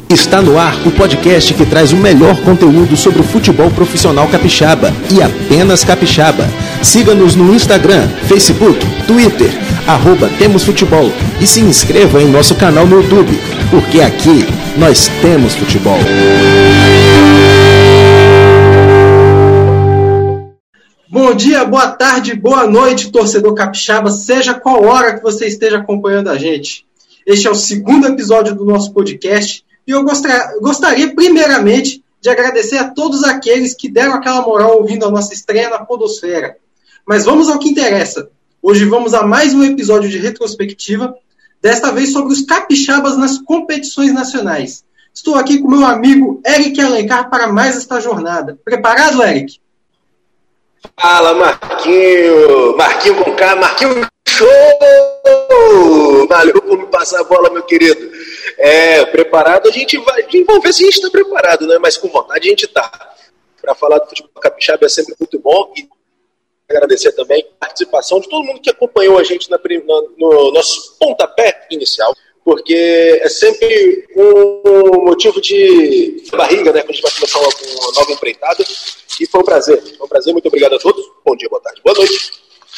Está no ar o podcast que traz o melhor conteúdo sobre o futebol profissional capixaba e apenas capixaba. Siga-nos no Instagram, Facebook, Twitter, @TemosFutebol e se inscreva em nosso canal no YouTube, porque aqui nós temos futebol. Bom dia, boa tarde, boa noite, torcedor capixaba, seja qual hora que você esteja acompanhando a gente. Este é o segundo episódio do nosso podcast e eu gostaria primeiramente de agradecer a todos aqueles que deram aquela moral ouvindo a nossa estreia na Podosfera. Mas vamos ao que interessa. Hoje vamos a mais um episódio de retrospectiva, desta vez sobre os capixabas nas competições nacionais. Estou aqui com meu amigo Eric Alencar para mais esta jornada. Preparado, Eric? Fala, Marquinho! Marquinho com K, Marquinho show! Valeu por me passar a bola, meu querido. Preparado, vamos ver se a gente está preparado, né? Mas com vontade a gente está. Para falar do futebol capixaba é sempre muito bom e agradecer também a participação de todo mundo que acompanhou a gente no nosso pontapé inicial, porque é sempre um motivo de barriga, né? Quando a gente vai começar uma nova empreitada. E foi um prazer, muito obrigado a todos. Bom dia, boa tarde, boa noite.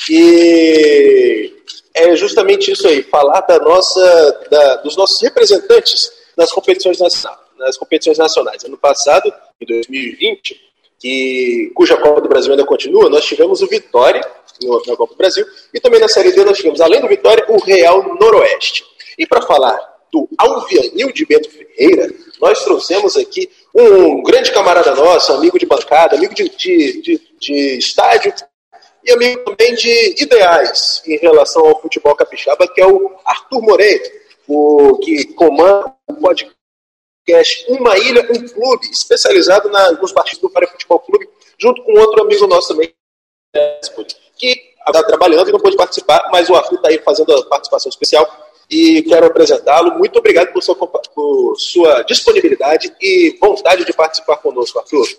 E é justamente isso aí, falar dos nossos representantes nas competições nacionais. Ano passado, em 2020, cuja Copa do Brasil ainda continua, nós tivemos o Vitória na Copa do Brasil, e também na Série D nós tivemos, além do Vitória, o Real Noroeste. E para falar do Alvianil de Bento Ferreira, nós trouxemos aqui um grande camarada nosso, amigo de bancada, amigo de estádio e amigo também de ideais em relação ao futebol capixaba, que é o Arthur Moreira, que comanda o podcast Uma Ilha, um Clube, especializado nos partidos do Faria Futebol Clube, junto com outro amigo nosso também, que está trabalhando e não pôde participar, mas o Arthur está aí fazendo a participação especial. E quero apresentá-lo. Muito obrigado por sua disponibilidade e vontade de participar conosco, Arthur.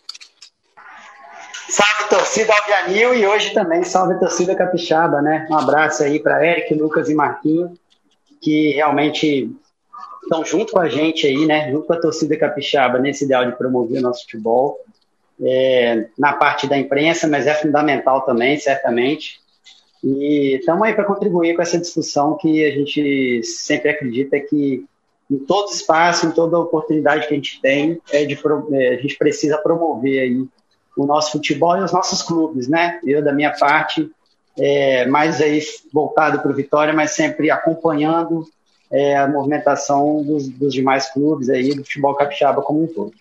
Salve, torcida Alvianil, e hoje também salve, torcida capixaba, né? Um abraço aí para Eric, Lucas e Marquinho, que realmente estão junto com a gente aí, né? Junto com a torcida capixaba nesse ideal de promover o nosso futebol, na parte da imprensa, mas é fundamental também, certamente. E estamos aí para contribuir com essa discussão que a gente sempre acredita que em todo espaço, em toda oportunidade que a gente tem, a gente precisa promover aí o nosso futebol e os nossos clubes, né? Eu, da minha parte, mais aí voltado para o Vitória, mas sempre acompanhando a movimentação dos demais clubes aí, do futebol capixaba como um todo.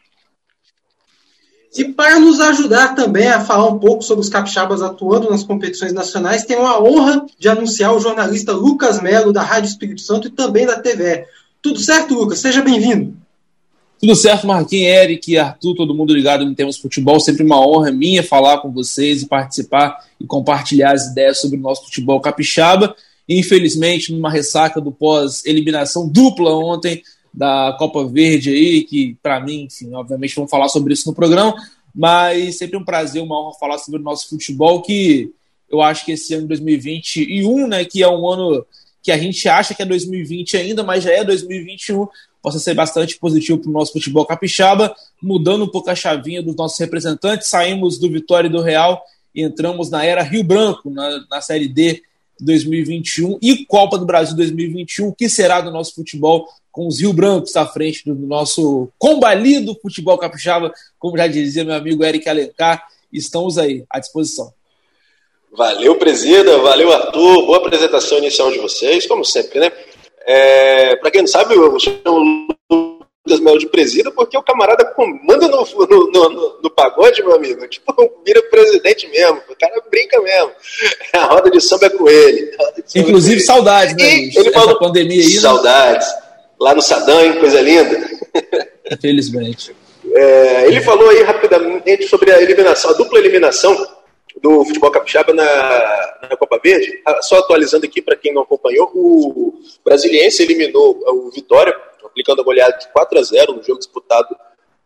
E para nos ajudar também a falar um pouco sobre os capixabas atuando nas competições nacionais, tenho a honra de anunciar o jornalista Lucas Melo, da Rádio Espírito Santo e também da TVE. Tudo certo, Lucas? Seja bem-vindo. Tudo certo, Marquinhos, Eric, Arthur, todo mundo ligado no Temos Futebol. Sempre uma honra minha falar com vocês e participar e compartilhar as ideias sobre o nosso futebol capixaba. E, infelizmente, numa ressaca do pós-eliminação dupla ontem da Copa Verde aí, que para mim, enfim, obviamente vamos falar sobre isso no programa, mas sempre um prazer, uma honra falar sobre o nosso futebol, que eu acho que esse ano de 2021, né, que é um ano que a gente acha que é 2020 ainda, mas já é 2021, possa ser bastante positivo para o nosso futebol capixaba, mudando um pouco a chavinha dos nossos representantes. Saímos do Vitória e do Real e entramos na era Rio Branco, na Série D 2021 e Copa do Brasil 2021, o que será do nosso futebol com os Rio Brancos à frente do nosso combalido futebol capixaba, como já dizia meu amigo Eric Alencar. Estamos aí, à disposição. Valeu, presida, valeu, Arthur, boa apresentação inicial de vocês, como sempre, né? Para quem não sabe, eu chamo o Lucas Melo de presida porque o camarada comanda no pagode, meu amigo, tipo, vira presidente mesmo, o cara brinca mesmo, a roda de samba é com ele. Inclusive saudades, né? Ele falou pandemia aí, né? Saudades, lá no Sadam, hein, coisa linda. Infelizmente. Ele falou aí rapidamente sobre a dupla eliminação do futebol capixaba na Copa Verde. Só atualizando aqui para quem não acompanhou, o Brasiliense eliminou o Vitória, aplicando a goleada de 4-0 no jogo disputado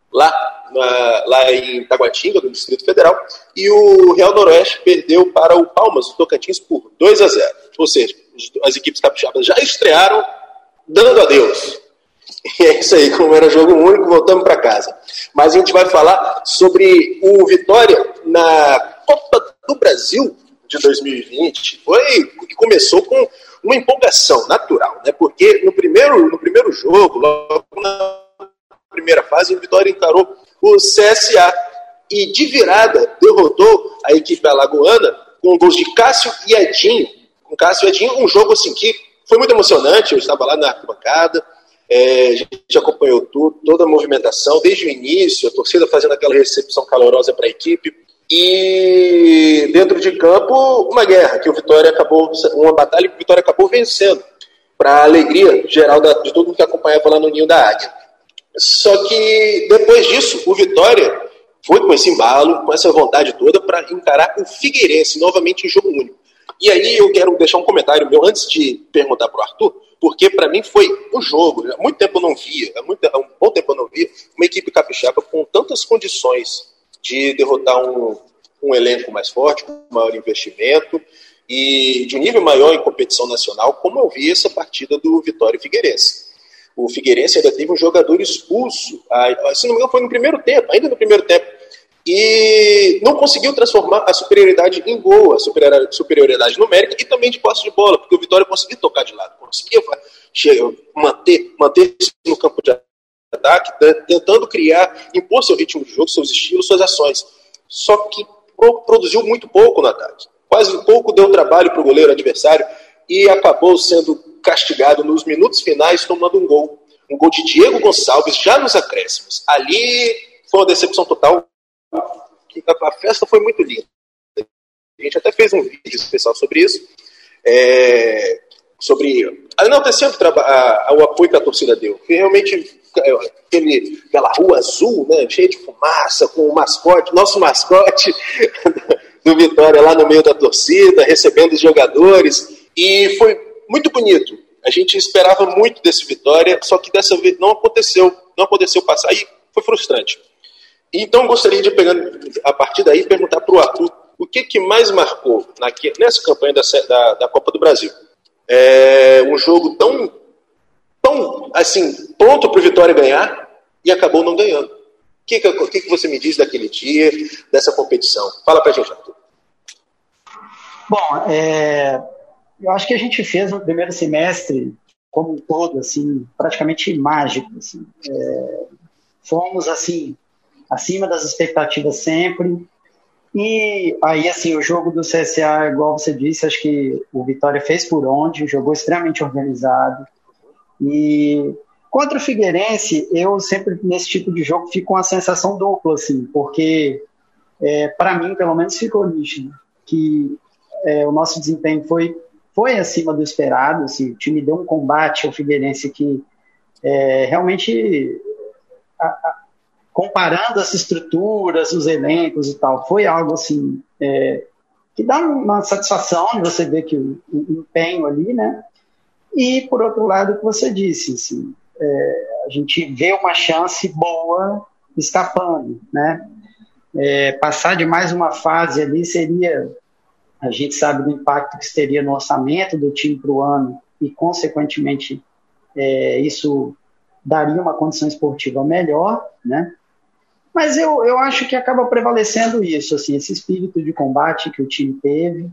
lá em Taguatinga, no Distrito Federal, e o Real Noroeste perdeu para o Palmas, do Tocantins, por 2-0. Ou seja, as equipes capixabas já estrearam dando adeus. E é isso aí, como era jogo único, voltamos para casa. Mas a gente vai falar sobre o Vitória na Copa do Brasil de 2020. Que começou com uma empolgação natural, né? Porque no primeiro jogo, logo na primeira fase, o Vitória encarou o CSA e de virada derrotou a equipe alagoana com gols de Cássio e Edinho. Com Cássio e Edinho, um jogo assim que foi muito emocionante. Eu estava lá na arquibancada, a gente acompanhou toda a movimentação desde o início, a torcida fazendo aquela recepção calorosa para a equipe. E dentro de campo, uma guerra, uma batalha que o Vitória acabou vencendo, para a alegria geral de todo mundo que acompanhava lá no Ninho da Águia. Só que depois disso, o Vitória foi com esse embalo, com essa vontade toda, para encarar o Figueirense novamente em jogo único. E aí eu quero deixar um comentário meu antes de perguntar para o Arthur, porque para mim foi um jogo. Há muito tempo eu não via, há um bom tempo eu não via uma equipe capixaba com tantas condições de derrotar um elenco mais forte, com maior investimento e de um nível maior em competição nacional, como eu vi essa partida do Vitória e Figueirense. O Figueirense ainda teve um jogador expulso, se não me engano foi ainda no primeiro tempo, e não conseguiu transformar a superioridade em gol, a superioridade numérica e também de posse de bola, porque o Vitória conseguia tocar de lado, conseguia manter-se no campo de ataque, tentando impor seu ritmo de jogo, seus estilos, suas ações. Só que produziu muito pouco no ataque. Quase pouco deu trabalho para o goleiro adversário e acabou sendo castigado nos minutos finais, tomando um gol. Um gol de Diego Gonçalves, já nos acréscimos. Ali foi uma decepção total. A festa foi muito linda. A gente até fez um vídeo especial sobre isso. Sobre enaltecendo o apoio que a torcida deu. Que realmente aquela rua azul, né, cheia de fumaça, com o mascote, nosso mascote do Vitória lá no meio da torcida, recebendo os jogadores, e foi muito bonito. A gente esperava muito desse Vitória, só que dessa vez não aconteceu passar, e foi frustrante. Então gostaria de pegar a partir daí e perguntar para o Arthur o que mais marcou nessa campanha da Copa do Brasil. Um jogo tão assim, pronto para o Vitória ganhar e acabou não ganhando. O que você me diz daquele dia, dessa competição? Fala para a gente, Arthur. Bom, eu acho que a gente fez no primeiro semestre, como um todo, assim, praticamente mágico. Assim. Fomos, assim, acima das expectativas sempre. E aí, assim, o jogo do CSA, igual você disse, acho que o Vitória fez por onde, jogou extremamente organizado. E contra o Figueirense, eu sempre, nesse tipo de jogo, fico com uma sensação dupla, assim, porque, para mim, pelo menos, ficou nítido que o nosso desempenho foi acima do esperado. Assim, o time deu um combate ao Figueirense que realmente, comparando as estruturas, os elencos e tal, foi algo assim que dá uma satisfação de você ver que o empenho ali, né? E, por outro lado, o que você disse, assim, a gente vê uma chance boa escapando, né? Passar de mais uma fase ali seria, a gente sabe do impacto que isso teria no orçamento do time para o ano e, consequentemente, isso daria uma condição esportiva melhor, né? Mas eu acho que acaba prevalecendo isso, assim, esse espírito de combate que o time teve.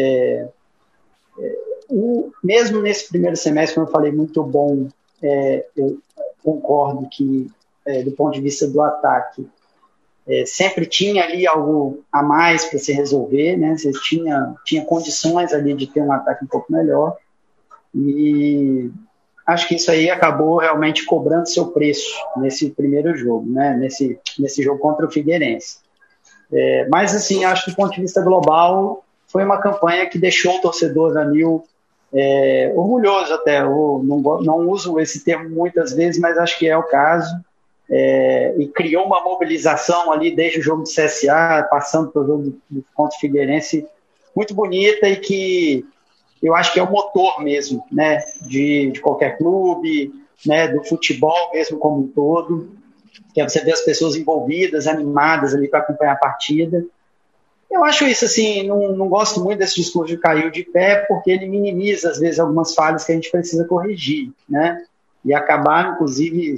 Mesmo nesse primeiro semestre, como eu falei, muito bom, eu concordo que, do ponto de vista do ataque, sempre tinha ali algo a mais para se resolver, né? Você tinha condições ali de ter um ataque um pouco melhor, e acho que isso aí acabou realmente cobrando seu preço nesse primeiro jogo, né? Nesse jogo contra o Figueirense. Mas, assim, acho que do ponto de vista global, foi uma campanha que deixou o torcedor Anil orgulhoso até. Eu não uso esse termo muitas vezes, mas acho que é o caso. E criou uma mobilização ali desde o jogo do CSA, passando pelo jogo contra o Figueirense, muito bonita, e que eu acho que é o motor mesmo, né, de qualquer clube, né, do futebol mesmo como um todo, que é você ver as pessoas envolvidas, animadas ali para acompanhar a partida. Eu acho isso, assim, não gosto muito desse discurso de caiu de pé, porque ele minimiza, às vezes, algumas falhas que a gente precisa corrigir, né? e acabaram, inclusive,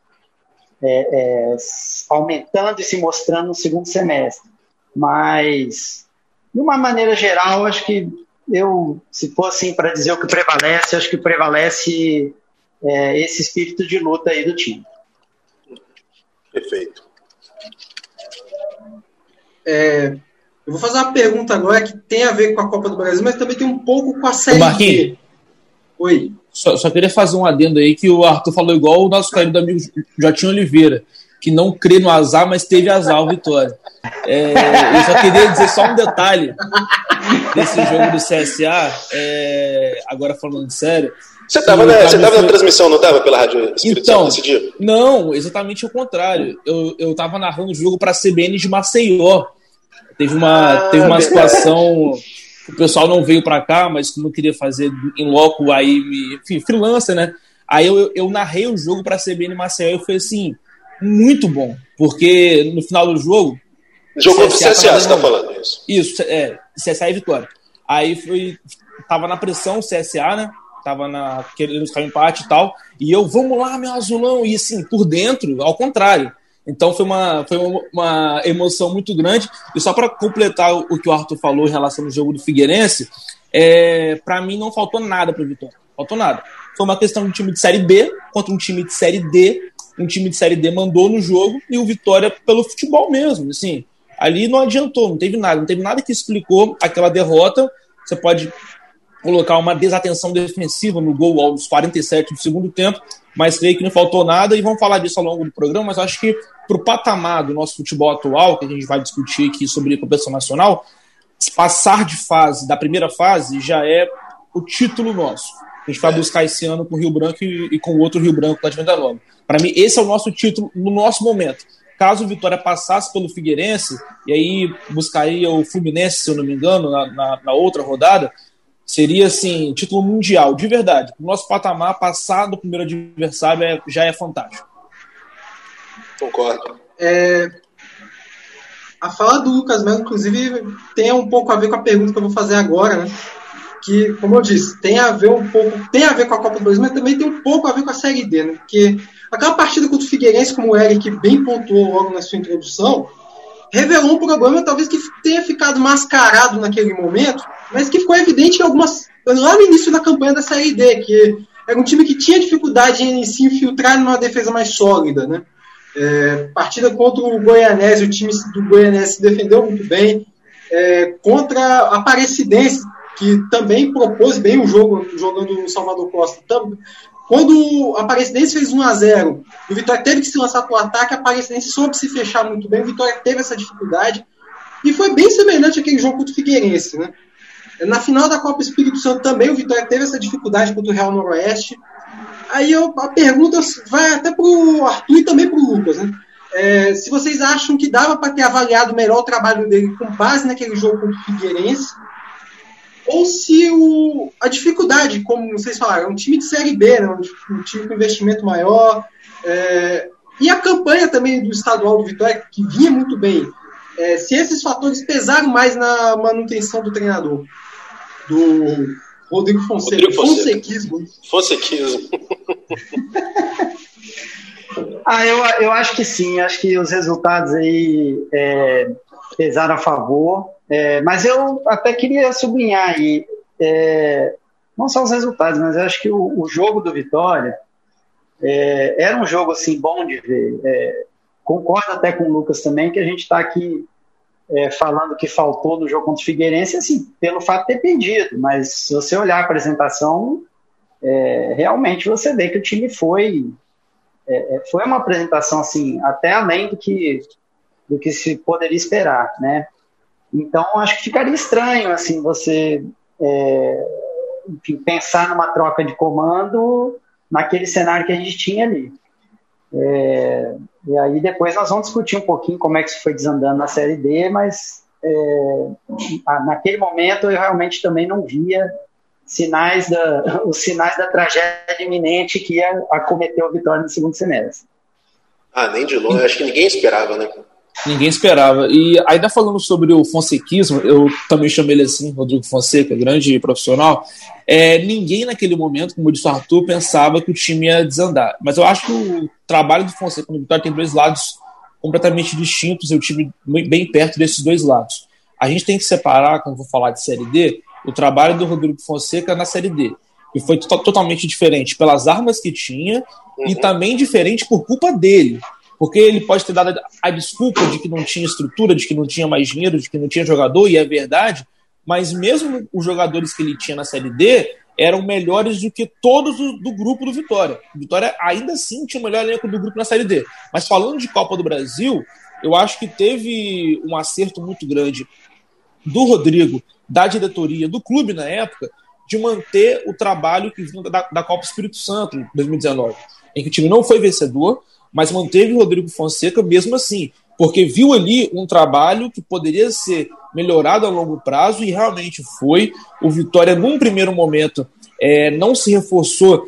aumentando e se mostrando no segundo semestre. Mas, de uma maneira geral, acho que se for assim para dizer o que prevalece, acho que prevalece esse espírito de luta aí do time. Perfeito. Eu vou fazer uma pergunta agora que tem a ver com a Copa do Brasil, mas também tem um pouco com a Série B. Oi. Só queria fazer um adendo aí, que o Arthur falou igual o nosso querido amigo Jotinho Oliveira, que não crê no azar, mas teve azar o Vitória. Eu só queria dizer só um detalhe desse jogo do CSA, agora falando sério. Você estava na transmissão, não estava pela Rádio Espírito Santo nesse dia? Não, exatamente o contrário. Eu estava narrando o jogo para a CBN de Maceió. Teve uma situação, o pessoal não veio para cá, mas como eu queria fazer em loco, aí, enfim, freelancer, né? Aí eu narrei o jogo para a CBN Maceió e foi assim, muito bom, porque no final do jogo... Jogou do CSA, você está falando isso? Isso, CSA e Vitória. Aí tava na pressão o CSA, né? Tava querendo buscar um empate e tal, e vamos lá, meu azulão, e assim, por dentro, ao contrário. Então foi uma emoção muito grande. E só para completar o que o Arthur falou em relação ao jogo do Figueirense, para mim não faltou nada para o Vitória. Faltou nada. Foi uma questão de um time de Série B contra um time de Série D. Um time de Série D mandou no jogo e o Vitória pelo futebol mesmo. Assim, ali não adiantou, não teve nada que explicou aquela derrota. Você pode colocar uma desatenção defensiva no gol aos 47 do segundo tempo, mas creio que não faltou nada, e vamos falar disso ao longo do programa, mas acho que para o patamar do nosso futebol atual, que a gente vai discutir aqui sobre a competição nacional, passar de fase, da primeira fase, já é o título nosso. A gente vai buscar esse ano com o Rio Branco e com o outro Rio Branco lá de Venda Nova. Para mim, esse é o nosso título no nosso momento. Caso o Vitória passasse pelo Figueirense, e aí buscaria o Fluminense, se eu não me engano, na outra rodada, seria, assim, título mundial, de verdade. O nosso patamar, passar do primeiro adversário já é fantástico. Concordo. A fala do Lucas Melo, inclusive, tem um pouco a ver com a pergunta que eu vou fazer agora, né? Que, como eu disse, tem a ver com a Copa do Brasil, mas também tem um pouco a ver com a Série D, né? Porque aquela partida contra o Figueirense, como o Eric bem pontuou logo na sua introdução, revelou um problema talvez que tenha ficado mascarado naquele momento, mas que ficou evidente lá no início da campanha da Série D, que era um time que tinha dificuldade em se infiltrar numa defesa mais sólida, né? Partida contra o Goianese, o time do Goianese se defendeu muito bem, contra a Aparecidense, que também propôs bem o jogo, jogando no Salvador Costa. Quando a Aparecidense fez 1-0, o Vitória teve que se lançar para o ataque, a Aparecidense soube se fechar muito bem, o Vitória teve essa dificuldade, e foi bem semelhante àquele jogo contra o Figueirense, né? Na final da Copa Espírito Santo também o Vitória teve essa dificuldade contra o Real Noroeste. Aí a pergunta vai até para o Arthur e também para o Lucas, né? Se vocês acham que dava para ter avaliado melhor o trabalho dele com base naquele jogo contra o Figueirense, ou se a dificuldade, como vocês falaram, é um time de Série B, né? Um time com investimento maior, e a campanha também do estadual do Vitória, que vinha muito bem, se esses fatores pesaram mais na manutenção do treinador, do Rodrigo Fonseca. Fonsequismo. Eu acho que sim, acho que os resultados aí pesaram a favor, mas eu até queria sublinhar aí, não só os resultados, mas eu acho que o jogo do Vitória era um jogo assim, bom de ver. Concordo até com o Lucas também, que a gente está aqui falando que faltou no jogo contra o Figueirense, assim, pelo fato de ter perdido, mas se você olhar a apresentação, realmente você vê que o time foi uma apresentação assim, até além do que se poderia esperar, né? Então acho que ficaria estranho assim, você enfim, pensar numa troca de comando naquele cenário que a gente tinha ali. E aí depois nós vamos discutir um pouquinho como é que isso foi desandando na Série D, mas naquele momento eu realmente também não via os sinais da tragédia iminente que ia acometer o Vitória no segundo semestre. Nem de longe, acho que ninguém esperava, né? Ninguém esperava. E ainda falando sobre o fonsequismo, eu também chamei ele assim, Rodrigo Fonseca, grande profissional. Ninguém naquele momento, como disse o Arthur, pensava que o time ia desandar. Mas eu acho que o trabalho do Fonseca no Vitória tem dois lados completamente distintos, e o time bem perto desses dois lados. A gente tem que separar, quando vou falar de Série D, o trabalho do Rodrigo Fonseca na Série D, que foi totalmente diferente pelas armas que tinha e também diferente por culpa dele. Porque ele pode ter dado a desculpa de que não tinha estrutura, de que não tinha mais dinheiro, de que não tinha jogador, e é verdade, mas mesmo os jogadores que ele tinha na Série D eram melhores do que todos do grupo do Vitória. O Vitória ainda assim tinha o melhor elenco do grupo na Série D. Mas falando de Copa do Brasil, eu acho que teve um acerto muito grande do Rodrigo, da diretoria, do clube na época, de manter o trabalho que vinha da Copa Espírito Santo em 2019, em que o time não foi vencedor, mas manteve o Rodrigo Fonseca mesmo assim, porque viu ali um trabalho que poderia ser melhorado a longo prazo, e realmente foi. O Vitória, num primeiro momento, não se reforçou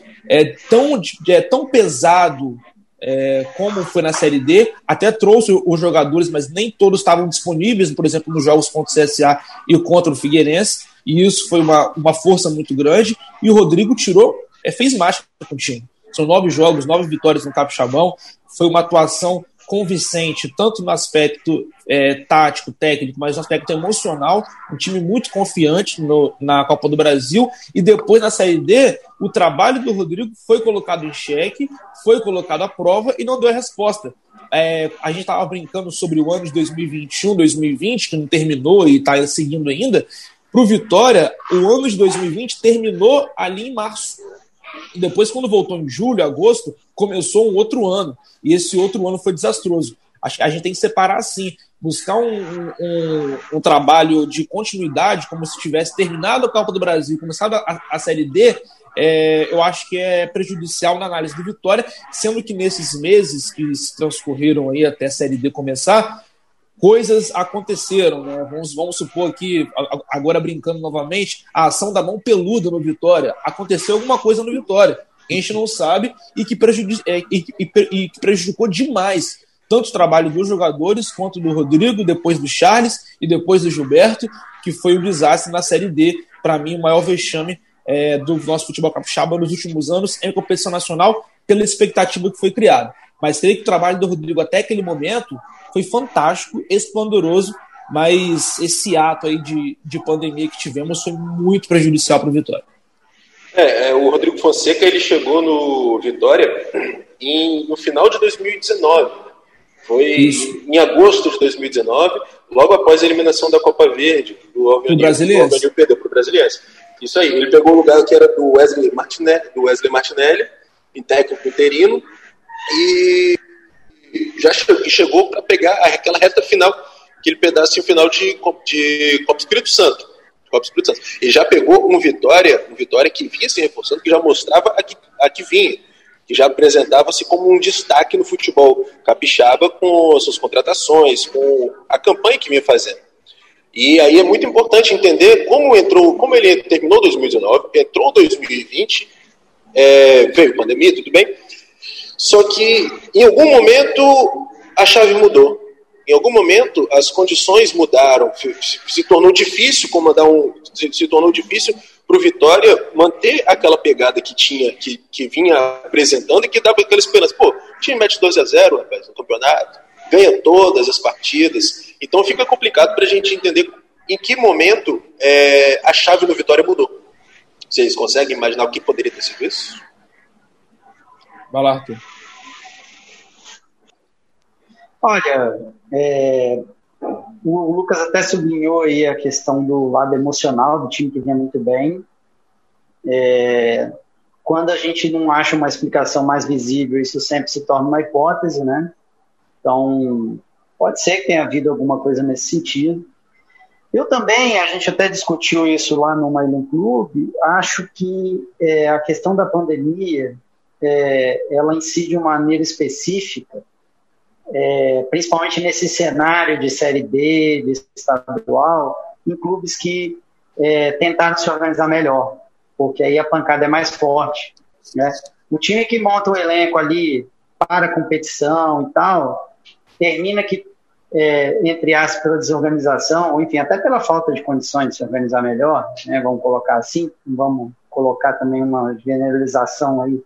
tão pesado como foi na Série D, até trouxe os jogadores, mas nem todos estavam disponíveis, por exemplo, nos jogos contra o CSA e contra o Figueirense, e isso foi uma força muito grande, e o Rodrigo fez mágica com o time. São 9 jogos, 9 vitórias no Capixabão. Foi uma atuação convincente, tanto no aspecto tático, técnico, mas no aspecto emocional. Um time muito confiante na Copa do Brasil. E depois, na Série D, o trabalho do Rodrigo foi colocado em xeque, foi colocado à prova e não deu a resposta. A gente estava brincando sobre o ano de 2021, 2020, que não terminou e está seguindo ainda. Para o Vitória, o ano de 2020 terminou ali em março. E depois, quando voltou em julho, agosto, começou um outro ano. E esse outro ano foi desastroso. Acho que a gente tem que separar assim, buscar um trabalho de continuidade, como se tivesse terminado a Copa do Brasil, começado a Série D. Eu acho que é prejudicial na análise do Vitória, sendo que nesses meses que se transcorreram aí até a Série D começar, coisas aconteceram, né? Vamos supor que, agora brincando novamente, a ação da mão peluda no Vitória. Aconteceu alguma coisa no Vitória, que a gente não sabe, e que prejudicou demais tanto o trabalho dos jogadores quanto do Rodrigo, depois do Charles e depois do Gilberto, que foi um desastre na Série D. Para mim, o maior vexame do nosso futebol capixaba nos últimos anos em competição nacional, pela expectativa que foi criada. Mas creio que o trabalho do Rodrigo até aquele momento foi fantástico, esplendoroso, mas esse ato aí de pandemia que tivemos foi muito prejudicial para o Vitória. O Rodrigo Fonseca, ele chegou no Vitória no final de 2019. Foi em agosto de 2019, logo após a eliminação da Copa Verde, do Brasiliense. Perdeu para o Brasiliense. Isso aí, ele pegou o lugar que era do Wesley Martinelli, em técnico interino, e já chegou para pegar aquela reta final, aquele pedacinho final de Copa Espírito Santo. E já pegou um Vitória que vinha se reforçando, que já mostrava a que vinha, que já apresentava-se como um destaque no futebol capixaba, com as suas contratações, com a campanha que vinha fazendo. E aí é muito importante entender como ele terminou 2019, entrou 2020, veio pandemia, tudo bem, só que em algum momento a chave mudou. Em algum momento as condições mudaram, se tornou difícil se tornou difícil para o Vitória manter aquela pegada que tinha, que vinha apresentando, e que dava aquela esperança. O time mete 2-0, rapaz, no campeonato, ganha todas as partidas. Então fica complicado para a gente entender em que momento a chave do Vitória mudou. Vocês conseguem imaginar o que poderia ter sido isso? Vai lá, Arthur. Olha, o Lucas até sublinhou aí a questão do lado emocional do time, que vinha muito bem. Quando a gente não acha uma explicação mais visível, isso sempre se torna uma hipótese, né? Então, pode ser que tenha havido alguma coisa nesse sentido. Eu também, a gente até discutiu isso lá no Mailon Clube, acho que a questão da pandemia, ela incide de uma maneira específica, principalmente nesse cenário de Série D, de estadual, em clubes que tentaram se organizar melhor, porque aí a pancada é mais forte, né? O time que monta o elenco ali para a competição e tal, termina que entre aspas, pela desorganização, ou enfim, até pela falta de condições de se organizar melhor, né, vamos colocar assim, vamos colocar também uma generalização aí,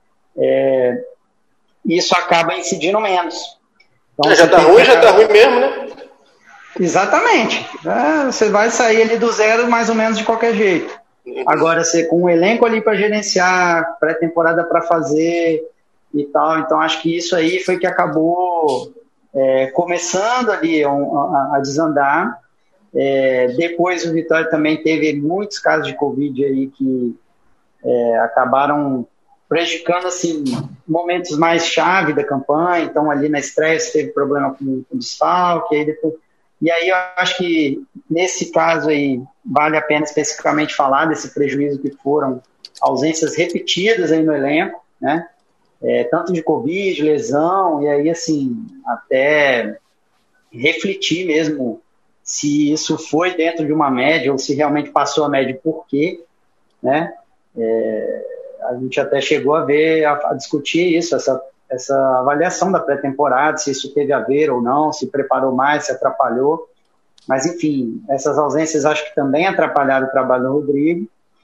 isso acaba incidindo menos. Então, já tá ruim mesmo, né? Exatamente. Você vai sair ali do zero mais ou menos de qualquer jeito. Agora, você com um elenco ali para gerenciar, pré-temporada para fazer e tal, então acho que isso aí foi que acabou começando ali a desandar. Depois o Vitória também teve muitos casos de Covid aí que acabaram prejudicando assim, momentos mais chave da campanha. Então ali na estreia teve problema com desfalque, e aí eu acho que nesse caso aí vale a pena especificamente falar desse prejuízo que foram ausências repetidas aí no elenco, né? Tanto de Covid, lesão, e aí assim, até refletir mesmo se isso foi dentro de uma média ou se realmente passou a média, por quê, né? A gente até chegou a discutir isso, essa avaliação da pré-temporada, se isso teve a ver ou não, se preparou mais, se atrapalhou. Mas, enfim, essas ausências acho que também atrapalharam o trabalho do Rodrigo.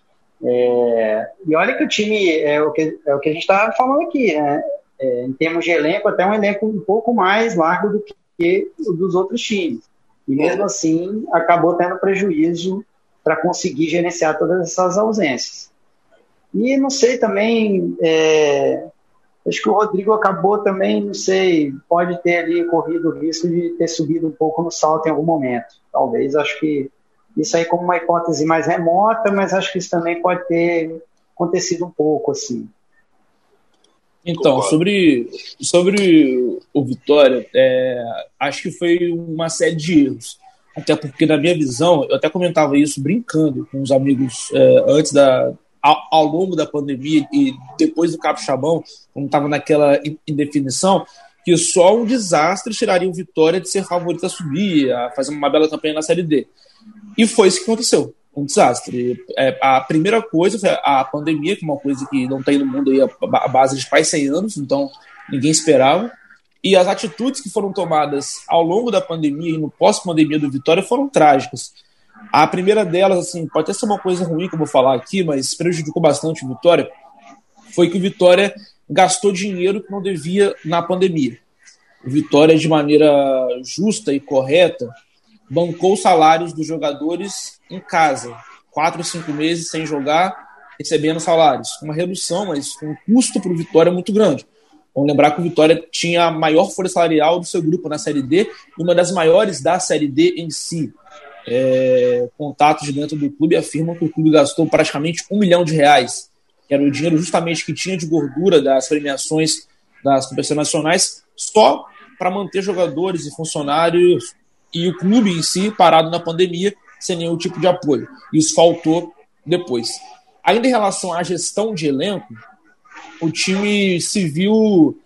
E olha que o time, é o que a gente está falando aqui, né? Em termos de elenco, até um elenco um pouco mais largo do que o dos outros times. E mesmo assim, acabou tendo prejuízo para conseguir gerenciar todas essas ausências. E não sei também, acho que o Rodrigo acabou também, não sei, pode ter ali corrido o risco de ter subido um pouco no salto em algum momento. Talvez, acho que isso aí como uma hipótese mais remota, mas acho que isso também pode ter acontecido um pouco, assim. Então, sobre o Vitória, acho que foi uma série de erros. Até porque, na minha visão, eu até comentava isso brincando com os amigos antes ao longo da pandemia e depois do Capixabão, quando estava naquela indefinição, que só um desastre tiraria o Vitória de ser favorito a subir, a fazer uma bela campanha na Série D. E foi isso que aconteceu, um desastre. A primeira coisa foi a pandemia, que é uma coisa que não tem no mundo aí a base de quase 100 anos, então ninguém esperava. E as atitudes que foram tomadas ao longo da pandemia e no pós-pandemia do Vitória foram trágicas. A primeira delas, assim, pode até ser uma coisa ruim que eu vou falar aqui, mas prejudicou bastante o Vitória, foi que o Vitória gastou dinheiro que não devia na pandemia. O Vitória, de maneira justa e correta, bancou os salários dos jogadores em casa, 4 ou 5 meses sem jogar, recebendo salários. Uma redução, mas com um custo para o Vitória muito grande. Vamos lembrar que o Vitória tinha a maior folha salarial do seu grupo na Série D e uma das maiores da Série D em si. Contatos dentro do clube afirmam que o clube gastou praticamente R$1 milhão, que era o dinheiro justamente que tinha de gordura das premiações das competições nacionais, só para manter jogadores e funcionários e o clube em si parado na pandemia sem nenhum tipo de apoio. Isso faltou depois. Ainda em relação à gestão de elenco, o time se viu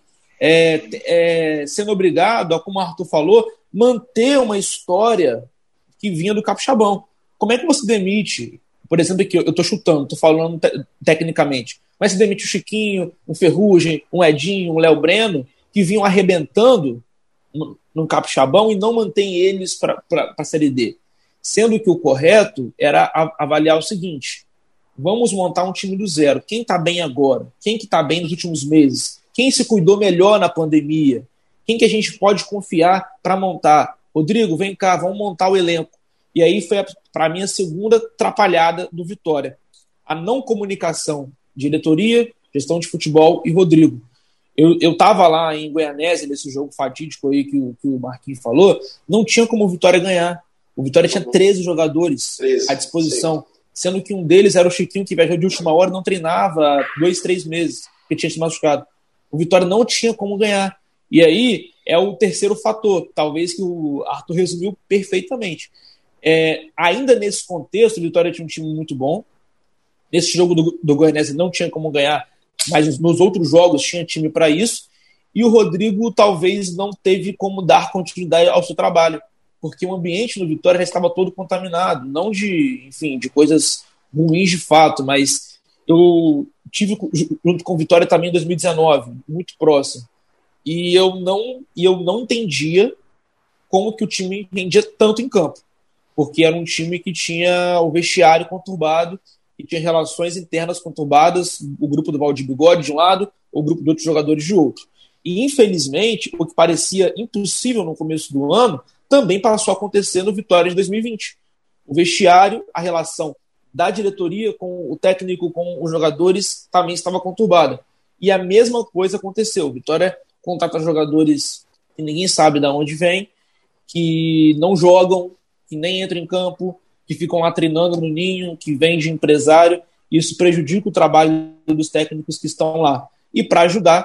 sendo obrigado a, como o Arthur falou, manter uma história que vinha do Capixabão. Como é que você demite, por exemplo, aqui eu estou chutando, estou falando tecnicamente, mas você demite o Chiquinho, um Ferrugem, um Edinho, um Léo Breno, que vinham arrebentando no Capixabão e não mantém eles para a Série D. Sendo que o correto era avaliar o seguinte: vamos montar um time do zero. Quem está bem agora? Quem que está bem nos últimos meses? Quem se cuidou melhor na pandemia? Quem que a gente pode confiar para montar? Rodrigo, vem cá, vamos montar o elenco. E aí foi, para mim, a segunda atrapalhada do Vitória. A não comunicação, diretoria, gestão de futebol e Rodrigo. Eu estava lá em Goianésia, nesse jogo fatídico aí que o Marquinhos falou, não tinha como o Vitória ganhar. O Vitória tinha 13 jogadores à disposição, sendo que um deles era o Chiquinho, que viajou de última hora e não treinava há 2-3 meses, porque tinha se machucado. O Vitória não tinha como ganhar. E aí é o terceiro fator, talvez que o Arthur resumiu perfeitamente. Ainda nesse contexto, o Vitória tinha um time muito bom. Nesse jogo do Goianésia não tinha como ganhar, mas nos outros jogos tinha time para isso. E o Rodrigo talvez não teve como dar continuidade ao seu trabalho, porque o ambiente no Vitória já estava todo contaminado, não de coisas ruins de fato, mas eu tive junto com o Vitória também em 2019, muito próximo. E eu não entendia como que o time rendia tanto em campo, porque era um time que tinha o vestiário conturbado, que tinha relações internas conturbadas, o grupo do Valdir Bigode de um lado, o grupo de outros jogadores de outro. E, infelizmente, o que parecia impossível no começo do ano, também passou a acontecer no Vitória de 2020. O vestiário, a relação da diretoria com o técnico, com os jogadores, também estava conturbada. E a mesma coisa aconteceu. O Vitória contrata jogadores que ninguém sabe de onde vem, que não jogam, que nem entram em campo, que ficam lá treinando no ninho, que vem de empresário. Isso prejudica o trabalho dos técnicos que estão lá. E para ajudar,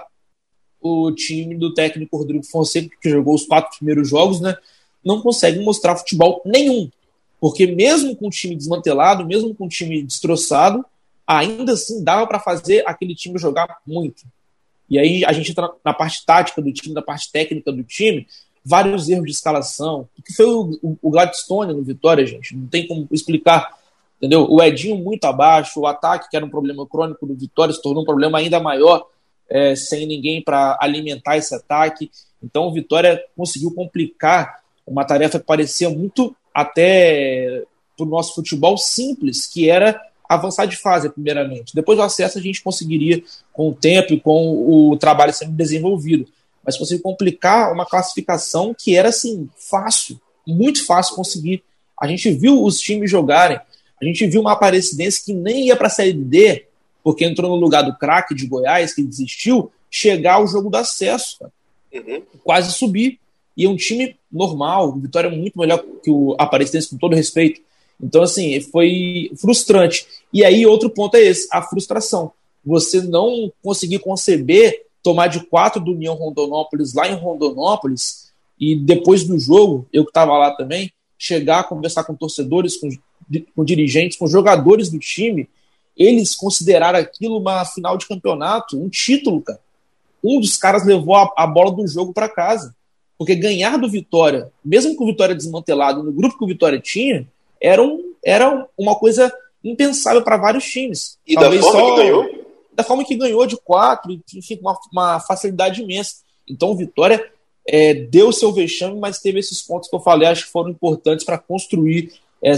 o time do técnico Rodrigo Fonseca, que jogou os 4 primeiros jogos, né, não consegue mostrar futebol nenhum. Porque mesmo com o time desmantelado, mesmo com o time destroçado, ainda assim dava para fazer aquele time jogar muito. E aí a gente entra na parte tática do time, na parte técnica do time, vários erros de escalação. O que foi o Gladstone no Vitória, gente? Não tem como explicar, entendeu? O Edinho muito abaixo, o ataque, que era um problema crônico do Vitória, se tornou um problema ainda maior, sem ninguém para alimentar esse ataque. Então o Vitória conseguiu complicar uma tarefa que parecia muito até para o nosso futebol simples, que era avançar de fase, primeiramente. Depois do acesso a gente conseguiria, com o tempo e com o trabalho sendo desenvolvido. Mas conseguiu complicar uma classificação que era, assim, fácil, muito fácil conseguir. A gente viu os times jogarem, a gente viu uma Aparecidense que nem ia para a Série D, porque entrou no lugar do craque de Goiás, que desistiu, chegar ao jogo do acesso, quase subir. E é um time normal, o Vitória é muito melhor que o Aparecidense, com todo respeito. Então, assim, foi frustrante. E aí, outro ponto é esse, a frustração. Você não conseguir conceber tomar de 4 do União Rondonópolis lá em Rondonópolis e depois do jogo, eu que estava lá também, chegar a conversar com torcedores, com dirigentes, com jogadores do time, eles consideraram aquilo uma final de campeonato, um título, cara. Um dos caras levou a bola do jogo para casa. Porque ganhar do Vitória, mesmo com o Vitória desmantelado, no grupo que o Vitória tinha, era uma coisa impensável para vários times. E talvez da forma que ganhou? Da forma que ganhou, de 4, enfim, uma facilidade imensa. Então o Vitória deu o seu vexame, mas teve esses pontos que eu falei, acho que foram importantes para construir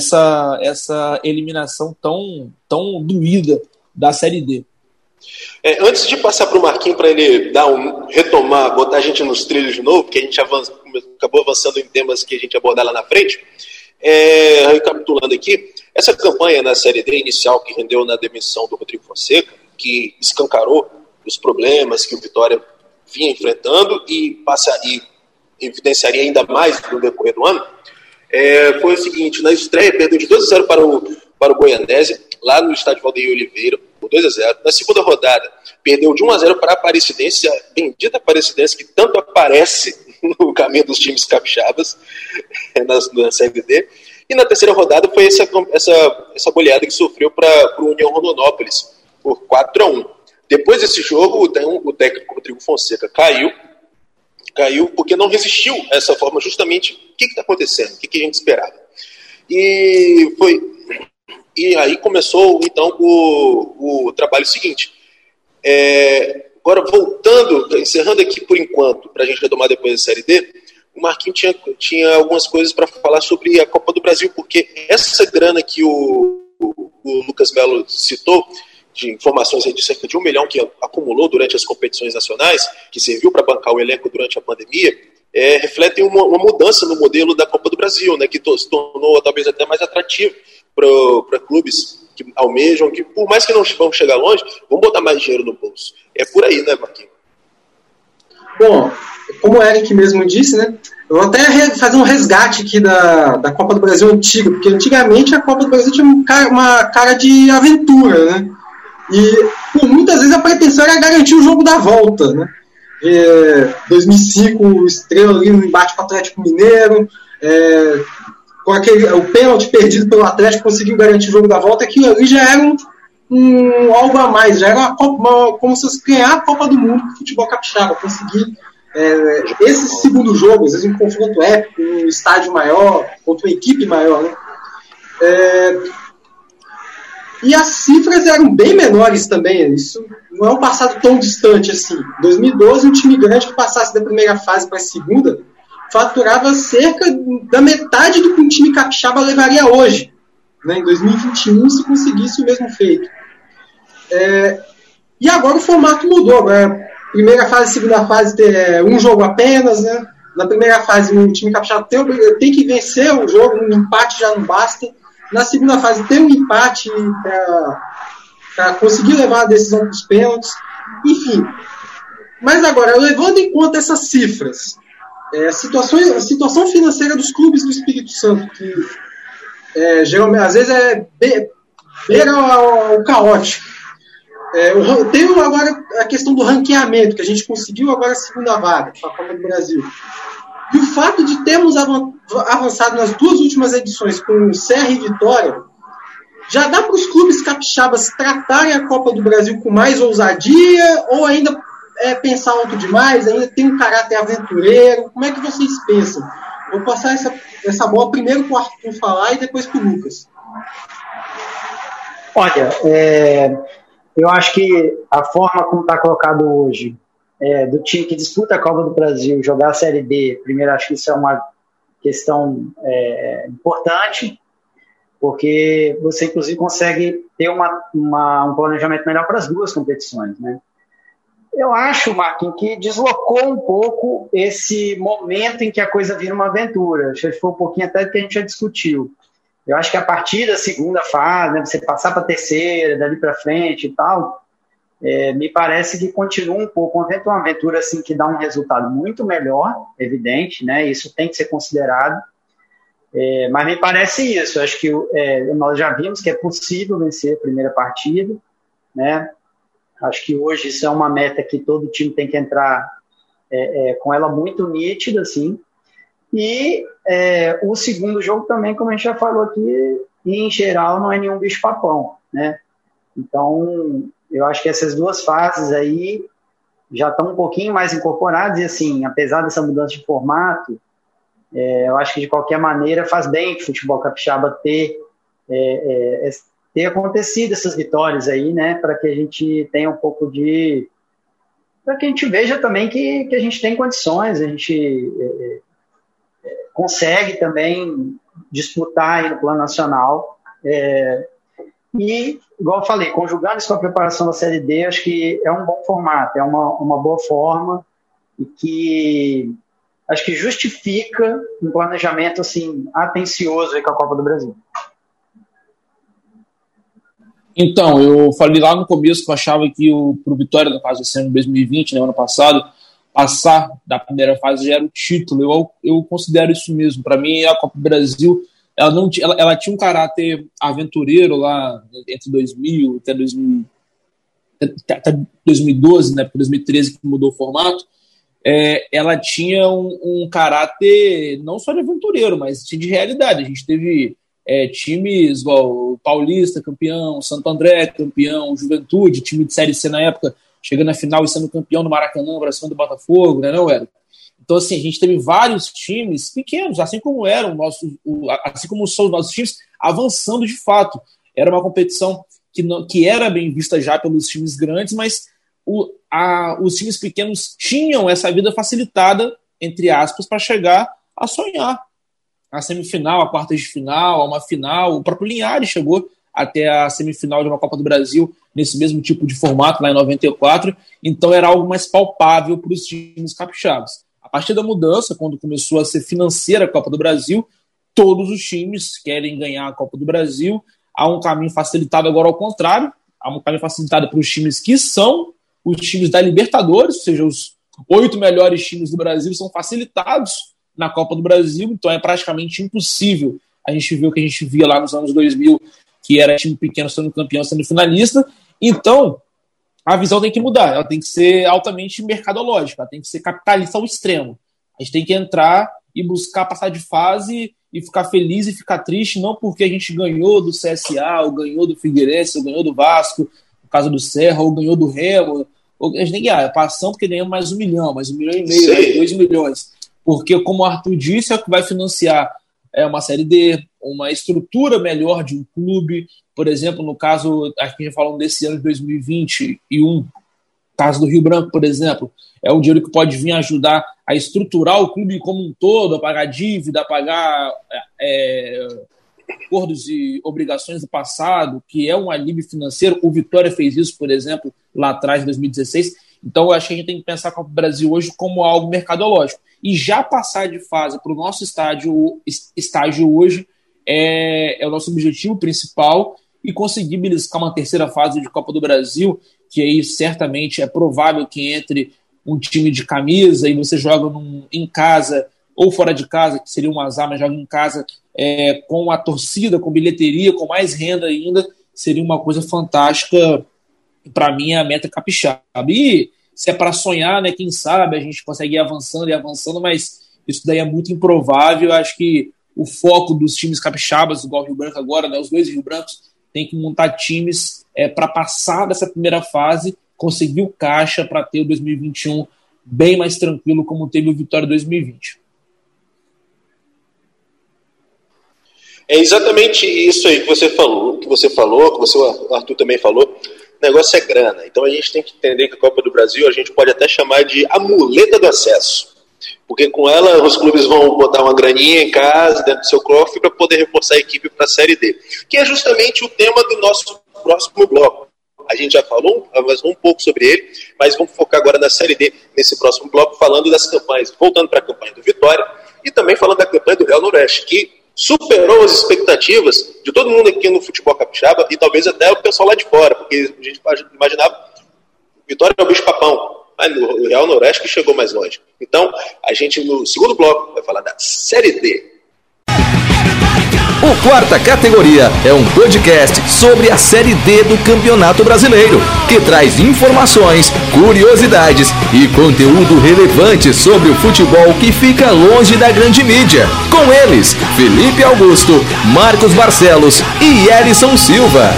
essa eliminação tão doída da Série D. Antes de passar para o Marquinhos, para ele retomar, botar a gente nos trilhos de novo, porque a gente acabou avançando em temas que a gente abordar lá na frente, recapitulando aqui, essa campanha na Série D inicial que rendeu na demissão do Rodrigo Fonseca, que escancarou os problemas que o Vitória vinha enfrentando e evidenciaria ainda mais no decorrer do ano, foi o seguinte: na estreia perdeu de 2-0 para o Goianese, lá no estádio Valdeir Oliveira, por 2-0. Na segunda rodada, perdeu de 1-0 para a Aparecidense, a bendita Aparecidense que tanto aparece no caminho dos times capixabas na Série D. E na terceira rodada foi essa goleada que sofreu para o União Rondonópolis, por 4-1. Depois desse jogo, o técnico Rodrigo Fonseca caiu porque não resistiu a essa forma, justamente o que está acontecendo, o que a gente esperava. E aí começou, então, o trabalho seguinte. Agora, encerrando aqui por enquanto, para a gente retomar depois da Série D, o Marquinhos tinha algumas coisas para falar sobre a Copa do Brasil, porque essa grana que o Lucas Melo citou, de informações de cerca de 1 milhão que acumulou durante as competições nacionais, que serviu para bancar o elenco durante a pandemia, refletem uma mudança no modelo da Copa do Brasil, né, que se tornou talvez até mais atrativo para clubes que almejam, que por mais que não vão chegar longe, vão botar mais dinheiro no bolso. É por aí, né, Marquinhos? Bom, como o Eric mesmo disse, né, eu vou até fazer um resgate aqui da Copa do Brasil antiga, porque antigamente a Copa do Brasil tinha uma cara de aventura, né? E muitas vezes a pretensão era garantir o jogo da volta, né? 2005, o Estrela ali no embate com o Atlético Mineiro, com o pênalti perdido pelo Atlético, conseguiu garantir o jogo da volta, aquilo ali já era algo a mais, já era como se fosse ganhar a Copa do Mundo do futebol capixaba, conseguir esse segundo jogo, às vezes um confronto épico, um estádio maior, contra uma equipe maior, né? E as cifras eram bem menores também, isso não é um passado tão distante assim. Em 2012, um time grande que passasse da primeira fase para a segunda faturava cerca da metade do que um time capixaba levaria hoje, né, em 2021, se conseguisse o mesmo feito. E agora o formato mudou. Agora, primeira fase, segunda fase, ter um jogo apenas, né? Na primeira fase, o time capixaba tem que vencer o jogo, um empate já não basta. Na segunda fase, tem um empate para conseguir levar a decisão para os pênaltis. Enfim. Mas agora, levando em conta essas cifras, a situação financeira dos clubes do Espírito Santo, que geralmente, às vezes beira ao caótico. Tem agora a questão do ranqueamento, que a gente conseguiu agora a segunda vaga para a Copa do Brasil. E o fato de termos avançado nas duas últimas edições com Serra e Vitória, já dá para os clubes capixabas tratarem a Copa do Brasil com mais ousadia, ou ainda pensar alto demais, ainda tem um caráter aventureiro? Como é que vocês pensam? Vou passar essa bola primeiro para o Arthur falar e depois para o Lucas. Olha, eu acho que a forma como está colocado hoje, do time que disputa a Copa do Brasil, jogar a Série D, primeiro acho que isso é uma questão importante, porque você inclusive consegue ter um planejamento melhor para as duas competições, né? Eu acho, Marquinhos, que deslocou um pouco esse momento em que a coisa vira uma aventura. Acho que foi um pouquinho até do que a gente já discutiu. Eu acho que a partir da segunda fase, né, você passar para a terceira, dali para frente e tal, me parece que continua um pouco uma aventura assim, que dá um resultado muito melhor, evidente, né? Isso tem que ser considerado. Mas me parece isso. Acho que nós já vimos que é possível vencer a primeira partida, né? Acho que hoje isso é uma meta que todo time tem que entrar com ela muito nítida, assim. E o segundo jogo também, como a gente já falou aqui, em geral não é nenhum bicho-papão, né? Então, eu acho que essas duas fases aí já estão um pouquinho mais incorporadas e, assim, apesar dessa mudança de formato, eu acho que de qualquer maneira faz bem que o futebol capixaba ter acontecido essas vitórias aí, né? Para que a gente tenha um pouco de... para que a gente veja também que a gente tem condições, a gente... consegue também disputar aí no plano nacional. E, igual eu falei, conjugando isso com a preparação da Série D, acho que é um bom formato, é uma boa forma e que acho que justifica um planejamento assim, atencioso aí com a Copa do Brasil. Então, eu falei lá no começo que eu achava que pro Vitória, no caso desse ano, 2020, né, ano passado, passar da primeira fase já era o título. Eu considero isso mesmo. Para mim, a Copa do Brasil ela tinha um caráter aventureiro lá entre 2000 até 2012, né, porque 2013 que mudou o formato. Ela tinha um caráter não só de aventureiro, mas de realidade. A gente teve times igual o Paulista, campeão, Santo André, campeão, Juventude, time de Série C na época, chegando na final e sendo campeão do Maracanã, Brasil do Botafogo, né, não era? Então, assim, a gente teve vários times pequenos, assim como assim como são os nossos times, avançando de fato. Era uma competição que era bem vista já pelos times grandes, mas os times pequenos tinham essa vida facilitada, entre aspas, para chegar a sonhar. A semifinal, a quarta de final, a uma final. O próprio Linhares chegou até a semifinal de uma Copa do Brasil nesse mesmo tipo de formato, lá em 94. Então era algo mais palpável para os times capixabas. A partir da mudança, quando começou a ser financeira a Copa do Brasil, todos os times querem ganhar a Copa do Brasil. Há um caminho facilitado agora ao contrário. Há um caminho facilitado para os times que são os times da Libertadores, ou seja, os 8 melhores times do Brasil são facilitados na Copa do Brasil, então é praticamente impossível a gente ver o que a gente via lá nos anos 2000, que era time pequeno sendo campeão, sendo finalista. Então, a visão tem que mudar, ela tem que ser altamente mercadológica, ela tem que ser capitalista ao extremo. A gente tem que entrar e buscar passar de fase e ficar feliz e ficar triste, não porque a gente ganhou do CSA, ou ganhou do Figueirense, ou ganhou do Vasco, no caso do Serra, ou ganhou do Remo, ou a gente tem que passamos porque ganhamos mais 1 milhão, mais 1,5 milhão, mais 2 milhões. Porque, como o Arthur disse, é o que vai financiar uma Série D, uma estrutura melhor de um clube. Por exemplo, no caso, aqui a gente falando desse ano de 2021, caso do Rio Branco, por exemplo, é um dinheiro que pode vir ajudar a estruturar o clube como um todo, a pagar dívida, a pagar acordos e obrigações do passado, que é um alívio financeiro. O Vitória fez isso, por exemplo, lá atrás, em 2016. Então, eu acho que a gente tem que pensar com o Brasil hoje como algo mercadológico. E já passar de fase para o nosso estágio hoje é o nosso objetivo principal, e conseguir beliscar uma terceira fase de Copa do Brasil, que aí certamente é provável que entre um time de camisa e você joga em casa ou fora de casa, que seria um azar, mas joga em casa com a torcida, com bilheteria, com mais renda ainda, seria uma coisa fantástica. Para mim, é a meta capixaba. E se é para sonhar, né, quem sabe a gente consegue ir avançando, mas isso daí é muito improvável. Eu acho que o foco dos times capixabas, igual o Rio Branco agora, né, os dois Rio Brancos, tem que montar times para passar dessa primeira fase, conseguir o caixa para ter o 2021 bem mais tranquilo, como teve o Vitória 2020. É exatamente isso aí que você falou, que o Arthur também falou. O negócio é grana. Então a gente tem que entender que a Copa do Brasil a gente pode até chamar de a muleta do acesso. Porque com ela os clubes vão botar uma graninha em casa, dentro do seu cofre, para poder reforçar a equipe para a Série D. Que é justamente o tema do nosso próximo bloco. A gente já falou um pouco sobre ele, mas vamos focar agora na Série D, nesse próximo bloco, falando das campanhas, voltando para a campanha do Vitória, e também falando da campanha do Real Noroeste, que superou as expectativas de todo mundo aqui no futebol capixaba, e talvez até o pessoal lá de fora, porque a gente imaginava Vitória é o bicho-papão, mas o Real Noroeste que chegou mais longe. Então, a gente no segundo bloco vai falar da Série D. O Quarta Categoria é um podcast sobre a Série D do Campeonato Brasileiro, que traz informações, curiosidades e conteúdo relevante sobre o futebol que fica longe da grande mídia. Com eles, Felipe Augusto, Marcos Barcelos e Elison Silva.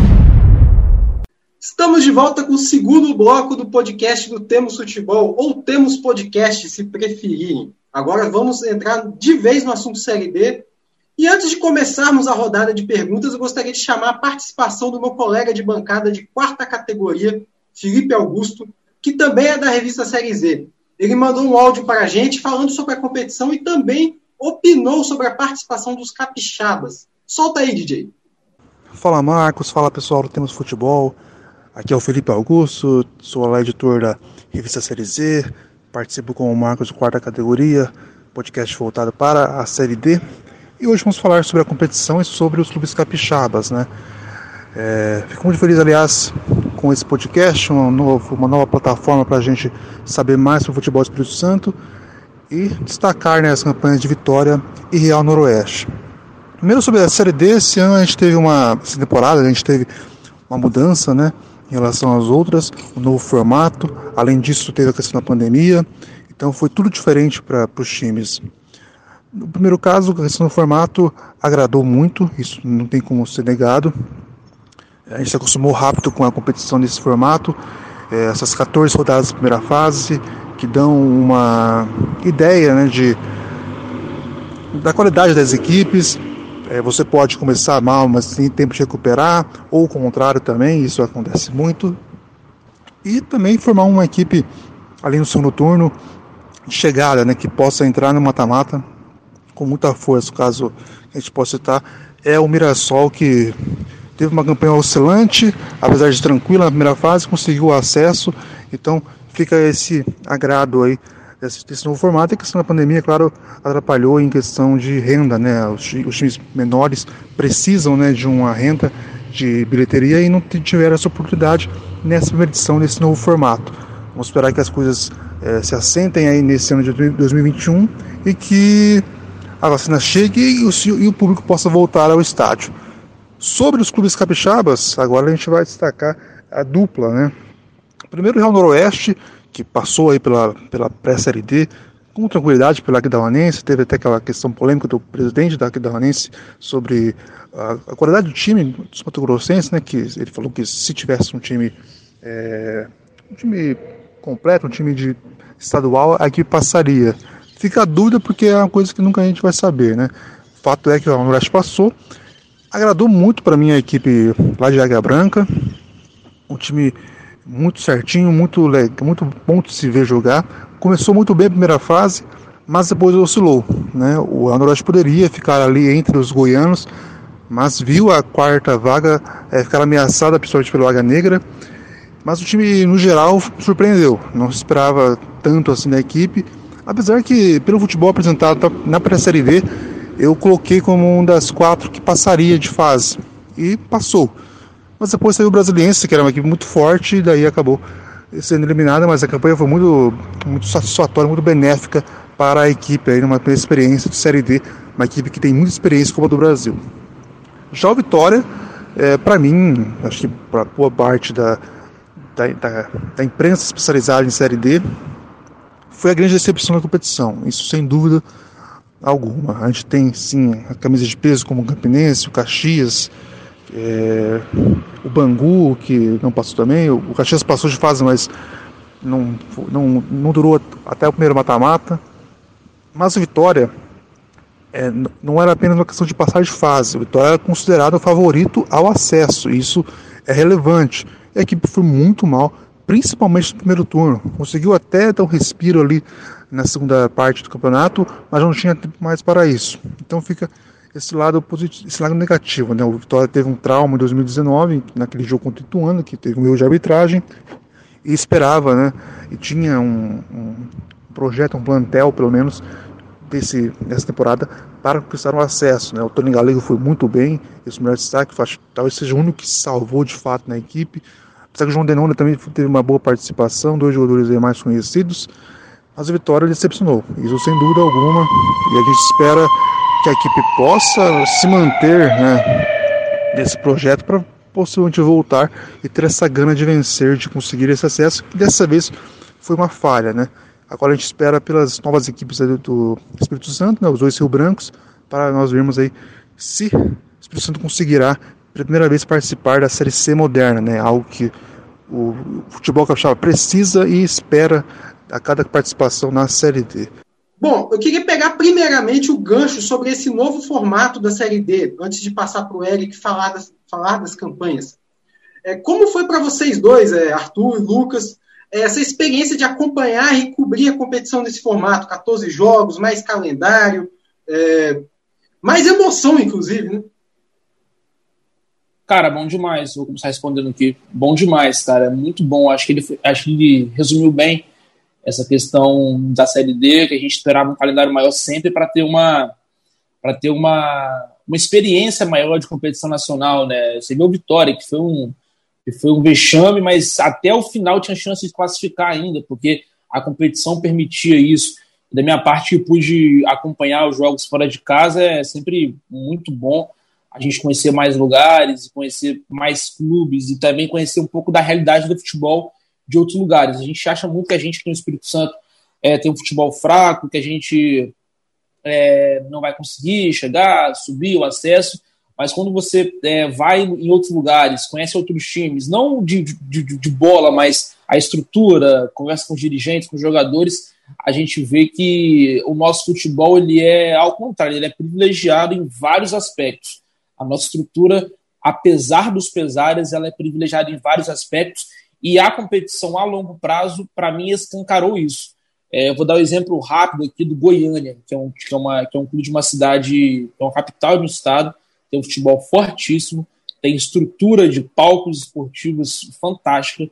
Estamos de volta com o segundo bloco do podcast do Temos Futebol, ou Temos Podcast, se preferirem. Agora vamos entrar de vez no assunto Série D. E antes de começarmos a rodada de perguntas, eu gostaria de chamar a participação do meu colega de bancada de quarta categoria, Felipe Augusto, que também é da revista Série Z. Ele mandou um áudio para a gente falando sobre a competição e também opinou sobre a participação dos capixabas. Solta aí, DJ. Fala, Marcos. Fala, pessoal do Temos Futebol. Aqui é o Felipe Augusto, sou lá editor da revista Série Z, participo com o Marcos de quarta categoria, podcast voltado para a Série D. E hoje vamos falar sobre a competição e sobre os clubes capixabas, né? Fico muito feliz, aliás, com esse podcast, uma nova plataforma para a gente saber mais sobre o futebol do Espírito Santo e destacar, né, as campanhas de Vitória e Real Noroeste. Primeiro sobre a Série D, esse ano essa temporada a gente teve uma mudança, né, em relação às outras, um novo formato. Além disso, teve a questão da pandemia, então foi tudo diferente para os times. No primeiro caso, a questão do formato agradou muito, isso não tem como ser negado. A gente se acostumou rápido com a competição nesse formato, essas 14 rodadas da primeira fase, que dão uma ideia, né, da qualidade das equipes. Você pode começar mal, mas tem tempo de recuperar, ou o contrário também, isso acontece muito. E também formar uma equipe, ali no segundo turno, de chegada, né, que possa entrar no mata-mata com muita força. O caso que a gente pode citar é o Mirassol, que teve uma campanha oscilante, apesar de tranquila na primeira fase, conseguiu o acesso. Então fica esse agrado aí desse novo formato. E a questão da pandemia, claro, atrapalhou em questão de renda, né? Os times menores precisam, né, de uma renda de bilheteria e não tiveram essa oportunidade nessa primeira edição, nesse novo formato. Vamos esperar que as coisas se assentem aí nesse ano de 2021 e que a vacina chegue e o público possa voltar ao estádio. Sobre os clubes capixabas, agora a gente vai destacar a dupla, né? Primeiro o Real Noroeste, que passou aí pela pré-série D com tranquilidade pela Aquidauanense. Teve até aquela questão polêmica do presidente da Aquidauanense sobre a qualidade do time dos mato-grossenses, né? Que ele falou que se tivesse um time completo, um time de estadual, a equipe passaria. Fica a dúvida porque é uma coisa que nunca a gente vai saber, né? O fato é que o Noroeste passou. Agradou muito para mim a equipe lá de Águia Branca. Um time muito certinho, muito bom de se ver jogar. Começou muito bem a primeira fase, mas depois oscilou, né? O Noroeste poderia ficar ali entre os goianos, mas viu a quarta vaga ficar ameaçada, principalmente pelo Águia Negra. Mas o time, no geral, surpreendeu. Não se esperava tanto assim da equipe, apesar que, pelo futebol apresentado na pré-série D, eu coloquei como uma das 4 que passaria de fase, e passou. Mas depois saiu o Brasiliense, que era uma equipe muito forte, e daí acabou sendo eliminada, mas a campanha foi muito satisfatória, muito benéfica para a equipe, aí numa experiência de Série D, uma equipe que tem muita experiência como a do Brasil. Já o Vitória, para mim, acho que para boa parte da imprensa especializada em Série D, foi a grande decepção da competição, isso sem dúvida alguma. A gente tem sim a camisa de peso como o Campinense, o Caxias, o Bangu, que não passou também. O Caxias passou de fase, mas não durou até o primeiro mata-mata. Mas o Vitória não era apenas uma questão de passar de fase. O Vitória era considerado o favorito ao acesso, e isso é relevante. A equipe foi muito mal, principalmente no primeiro turno. Conseguiu até dar um respiro ali na segunda parte do campeonato, mas não tinha tempo mais para isso. Então fica esse lado positivo, esse lado negativo, né? O Vitória teve um trauma em 2019, naquele jogo contra o Ituano, que teve um erro de arbitragem, e esperava, né? E tinha um projeto, um plantel, pelo menos, dessa temporada para conquistar um acesso, né? O Tony Galego foi muito bem, esse melhor destaque, talvez seja o único que se salvou de fato na equipe. Apesar que o João Denona também teve uma boa participação, 2 jogadores aí mais conhecidos, mas a Vitória decepcionou, isso sem dúvida alguma, e a gente espera que a equipe possa se manter, né, nesse projeto para possivelmente voltar e ter essa gana de vencer, de conseguir esse acesso, que dessa vez foi uma falha, né? Agora a gente espera pelas novas equipes do Espírito Santo, né, os 2 Rio Brancos, para nós vermos aí se o Espírito Santo conseguirá pela primeira vez participar da Série C moderna, né? Algo que o futebol capixaba precisa e espera a cada participação na Série D. Bom, eu queria pegar primeiramente o gancho sobre esse novo formato da Série D, antes de passar para o Eric falar das campanhas. Como foi para vocês dois, Arthur e Lucas, essa experiência de acompanhar e cobrir a competição nesse formato? 14 jogos, mais calendário, mais emoção, inclusive, né? Cara, bom demais. Vou começar respondendo aqui. Bom demais, cara. Muito bom. Acho que ele resumiu bem essa questão da Série D, que a gente esperava um calendário maior sempre para ter uma experiência maior de competição nacional, né? Você viu o Vitória, que foi um vexame, mas até o final tinha chance de classificar ainda, porque a competição permitia isso. Da minha parte, eu pude acompanhar os jogos fora de casa, é sempre muito bom a gente conhecer mais lugares, conhecer mais clubes e também conhecer um pouco da realidade do futebol de outros lugares. A gente acha muito que a gente aqui no Espírito Santo tem um futebol fraco, que a gente não vai conseguir chegar, subir o acesso, mas quando você vai em outros lugares, conhece outros times, não de bola, mas a estrutura, conversa com os dirigentes, com os jogadores, a gente vê que o nosso futebol, ele é ao contrário, ele é privilegiado em vários aspectos. A nossa estrutura, apesar dos pesares, ela é privilegiada em vários aspectos, e a competição a longo prazo, para mim, escancarou isso. Eu vou dar um exemplo rápido aqui do Goiânia, que é um clube de uma cidade, é uma capital do estado, tem um futebol fortíssimo, tem estrutura de palcos esportivos fantástica,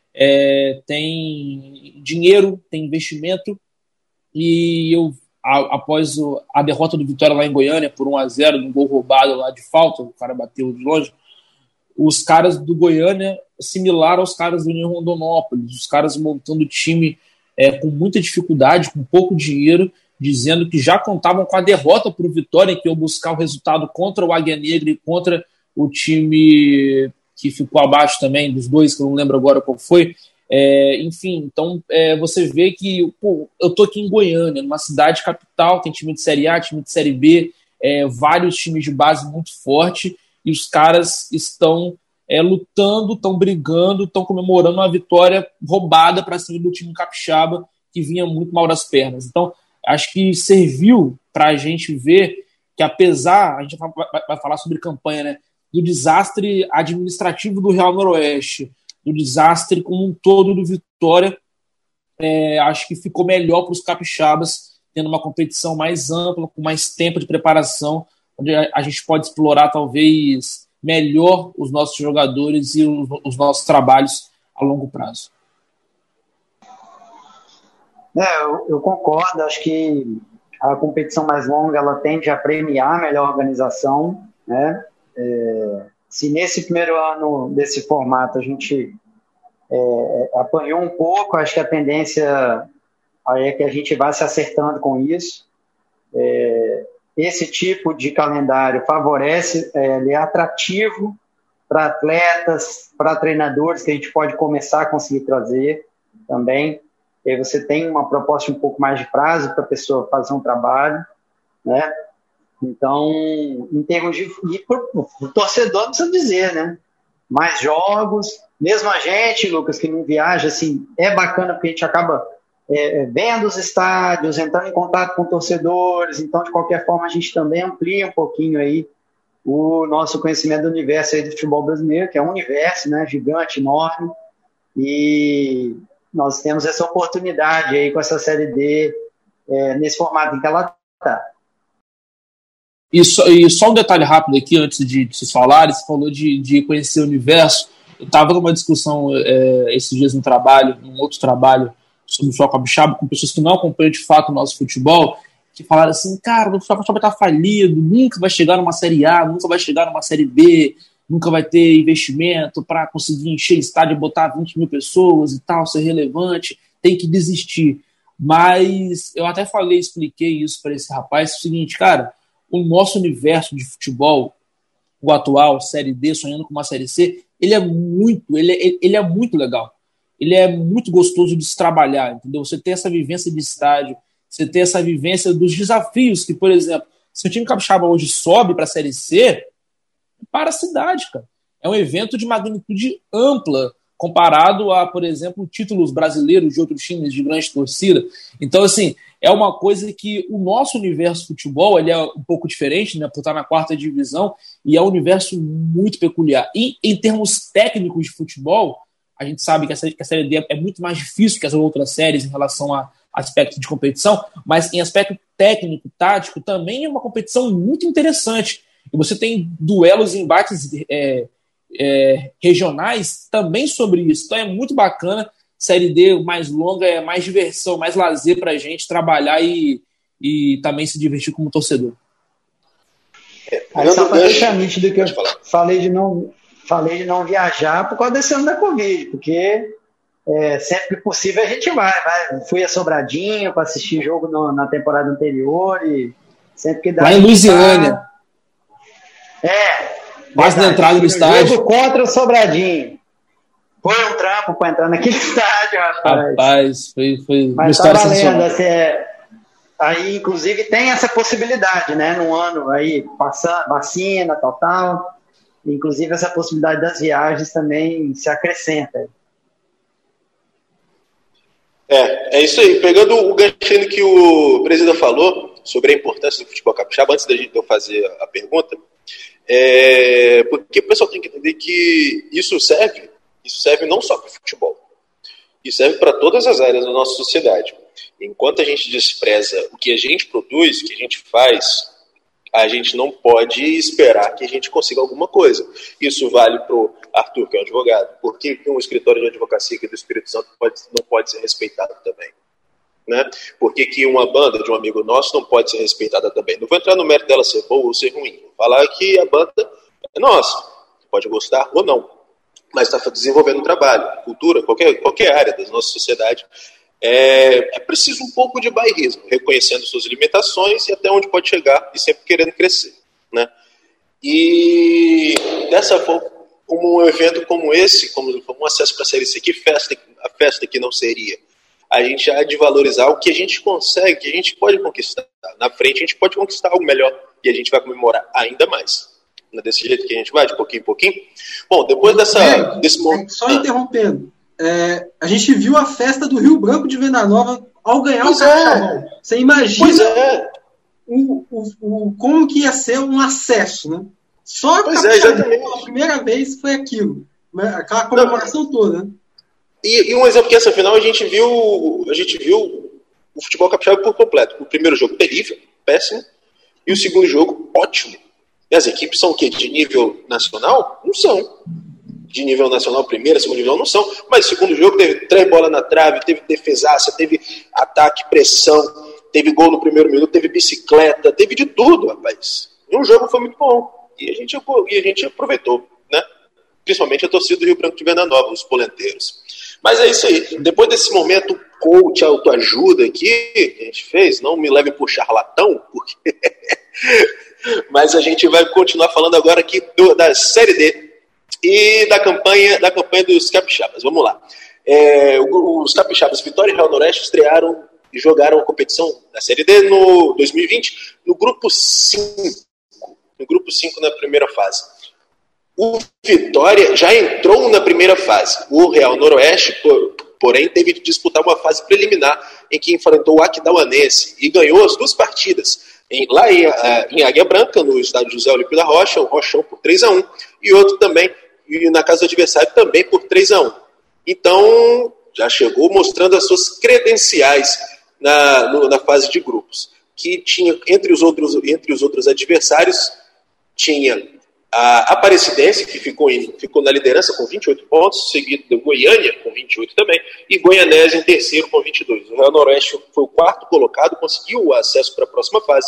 tem dinheiro, tem investimento, e após a derrota do Vitória lá em Goiânia por 1-0, num gol roubado lá de falta, o cara bateu de longe, os caras do Goiânia, similar aos caras do União Rondonópolis, os caras montando time com muita dificuldade, com pouco dinheiro, dizendo que já contavam com a derrota para o Vitória, que iam buscar o resultado contra o Águia Negra e contra o time que ficou abaixo também, dos dois, que eu não lembro agora qual foi. Enfim, então você vê que eu tô aqui em Goiânia, numa cidade capital, tem time de Série A, time de Série B, vários times de base muito forte, e os caras estão lutando, estão brigando, estão comemorando uma vitória roubada para cima do time capixaba, que vinha muito mal das pernas. Então, acho que serviu para a gente ver que, apesar, a gente vai falar sobre campanha, né, do desastre administrativo do Real Noroeste, do desastre como um todo do Vitória. Acho que ficou melhor para os capixabas, tendo uma competição mais ampla, com mais tempo de preparação, onde a gente pode explorar talvez melhor os nossos jogadores e os nossos trabalhos a longo prazo. Eu concordo, acho que a competição mais longa ela tende a premiar a melhor organização, né? Se nesse primeiro ano desse formato a gente apanhou um pouco, acho que a tendência aí é que a gente vá se acertando com isso. Esse tipo de calendário favorece, ele é atrativo para atletas, para treinadores, que a gente pode começar a conseguir trazer também. E aí você tem uma proposta um pouco mais de prazo para a pessoa fazer um trabalho, né? Então, em termos de... E o torcedor não precisa dizer, né? Mais jogos, mesmo a gente, Lucas, que não viaja, assim, é bacana porque a gente acaba vendo os estádios, entrando em contato com torcedores, então, de qualquer forma, a gente também amplia um pouquinho aí o nosso conhecimento do universo aí do futebol brasileiro, que é um universo, né, gigante, enorme, e nós temos essa oportunidade aí com essa Série D nesse formato em que ela está. E só um detalhe rápido aqui, antes de vocês falarem, você falou de conhecer o universo. Eu estava numa discussão esses dias no trabalho, num outro trabalho, sobre o futebol capixaba, com pessoas que não acompanham de fato o nosso futebol, que falaram assim, cara, o futebol capixaba está falido, nunca vai chegar numa Série A, nunca vai chegar numa Série B, nunca vai ter investimento para conseguir encher estádio e botar 20 mil pessoas e tal, ser relevante, tem que desistir. Mas eu até expliquei isso para esse rapaz, o seguinte, cara, o nosso universo de futebol, o atual, Série D, sonhando com uma Série C, ele é muito legal. Ele é muito gostoso de se trabalhar, entendeu? Você tem essa vivência de estádio, você tem essa vivência dos desafios que, por exemplo, se o time capixaba hoje sobe para a Série C, para a cidade, cara. É um evento de magnitude ampla, comparado a, por exemplo, títulos brasileiros de outros times de grande torcida. Então, assim, é uma coisa que o nosso universo futebol, ele é um pouco diferente, né, por estar na 4ª divisão, e é um universo muito peculiar. E, em termos técnicos de futebol, a gente sabe que a Série D é muito mais difícil que as outras séries em relação a aspecto de competição, mas em aspecto técnico, tático, também é uma competição muito interessante. E você tem duelos e embates regionais também sobre isso. Então é muito bacana. Série D mais longa é mais diversão, mais lazer pra gente trabalhar e também se divertir como torcedor. Aí só para deixar nítido que eu falei de não viajar por causa desse ano da Covid, porque sempre que possível a gente vai. Fui a Sobradinho para assistir jogo na temporada anterior e sempre que dá. Lá em Lusiânia. Quase na entrada do estádio. Jogo contra o Sobradinho. Foi um trampo para entrar naquele estádio, rapaz. Rapaz, foi mas tá valendo. Aí, inclusive, tem essa possibilidade, né? Num ano aí, passando vacina, tal. Inclusive, essa possibilidade das viagens também se acrescenta. É isso aí. Pegando o ganchinho que o presidente falou sobre a importância do futebol capixaba, antes da gente fazer a pergunta, porque o pessoal tem que entender que isso serve não só para o futebol, isso serve para todas as áreas da nossa sociedade. Enquanto a gente despreza o que a gente produz, o que a gente faz, a gente não pode esperar que a gente consiga alguma coisa. Isso vale para o Arthur, que é um advogado. Por que um escritório de advocacia aqui do Espírito Santo não pode ser respeitado também? Né? Por que uma banda de um amigo nosso não pode ser respeitada também? Não vou entrar no mérito dela ser boa ou ser ruim. Vou falar que a banda é nossa. Pode gostar ou não. Mas está desenvolvendo um trabalho, cultura, qualquer área da nossa sociedade. É preciso um pouco de bairrismo, reconhecendo suas limitações e até onde pode chegar e sempre querendo crescer. Né? E dessa forma, um evento como esse, como um acesso para a Série C, a festa que não seria, a gente há de valorizar o que a gente consegue, que a gente pode conquistar. Na frente a gente pode conquistar algo melhor e a gente vai comemorar ainda mais. Não é desse jeito que a gente vai, de pouquinho em pouquinho? Bom, depois desse momento... Só interrompendo. A gente viu a festa do Rio Branco de Venda Nova ao ganhar o Capixabão. Você imagina como que ia ser um acesso, né? Só a Capixabão, a primeira vez foi aquilo. aquela comemoração toda, né? E um exemplo que essa final a gente viu o futebol capixaba por completo. O primeiro jogo terrível, péssimo, e o segundo jogo ótimo. E as equipes são o quê? De nível nacional? Não são. De nível nacional, primeira, segundo nível, não são. Mas o segundo jogo teve 3 bolas na trave, teve defesaça, teve ataque, pressão, teve gol no primeiro minuto, teve bicicleta, teve de tudo, rapaz. E o jogo foi muito bom. E a gente aproveitou, né? Principalmente a torcida do Rio Branco de Venda Nova, os polenteiros. Mas é isso aí. Depois desse momento coach, autoajuda aqui que a gente fez, não me leve por charlatão, porque... mas a gente vai continuar falando agora aqui da Série D e da campanha dos capixabas. Vamos lá. Os capixabas Vitória e Real Noroeste estrearam e jogaram a competição da Série D no 2020 no grupo 5. No grupo 5 na primeira fase. O Vitória já entrou na primeira fase. O Real Noroeste, porém, teve de disputar uma fase preliminar em que enfrentou o Aquidauanense e ganhou as 2 partidas. Lá em Águia Branca, no estádio José Olímpio da Rocha, o Rochão por 3-1, e outro também, e na casa do adversário também por 3-1. Então, já chegou mostrando as suas credenciais na fase de grupos. Que tinha, entre os outros adversários, tinha a Aparecidense, que ficou na liderança com 28 pontos, seguido do Goiânia com 28 também, e Goianésia em terceiro com 22. O Real Noroeste foi o 4º colocado, conseguiu o acesso para a próxima fase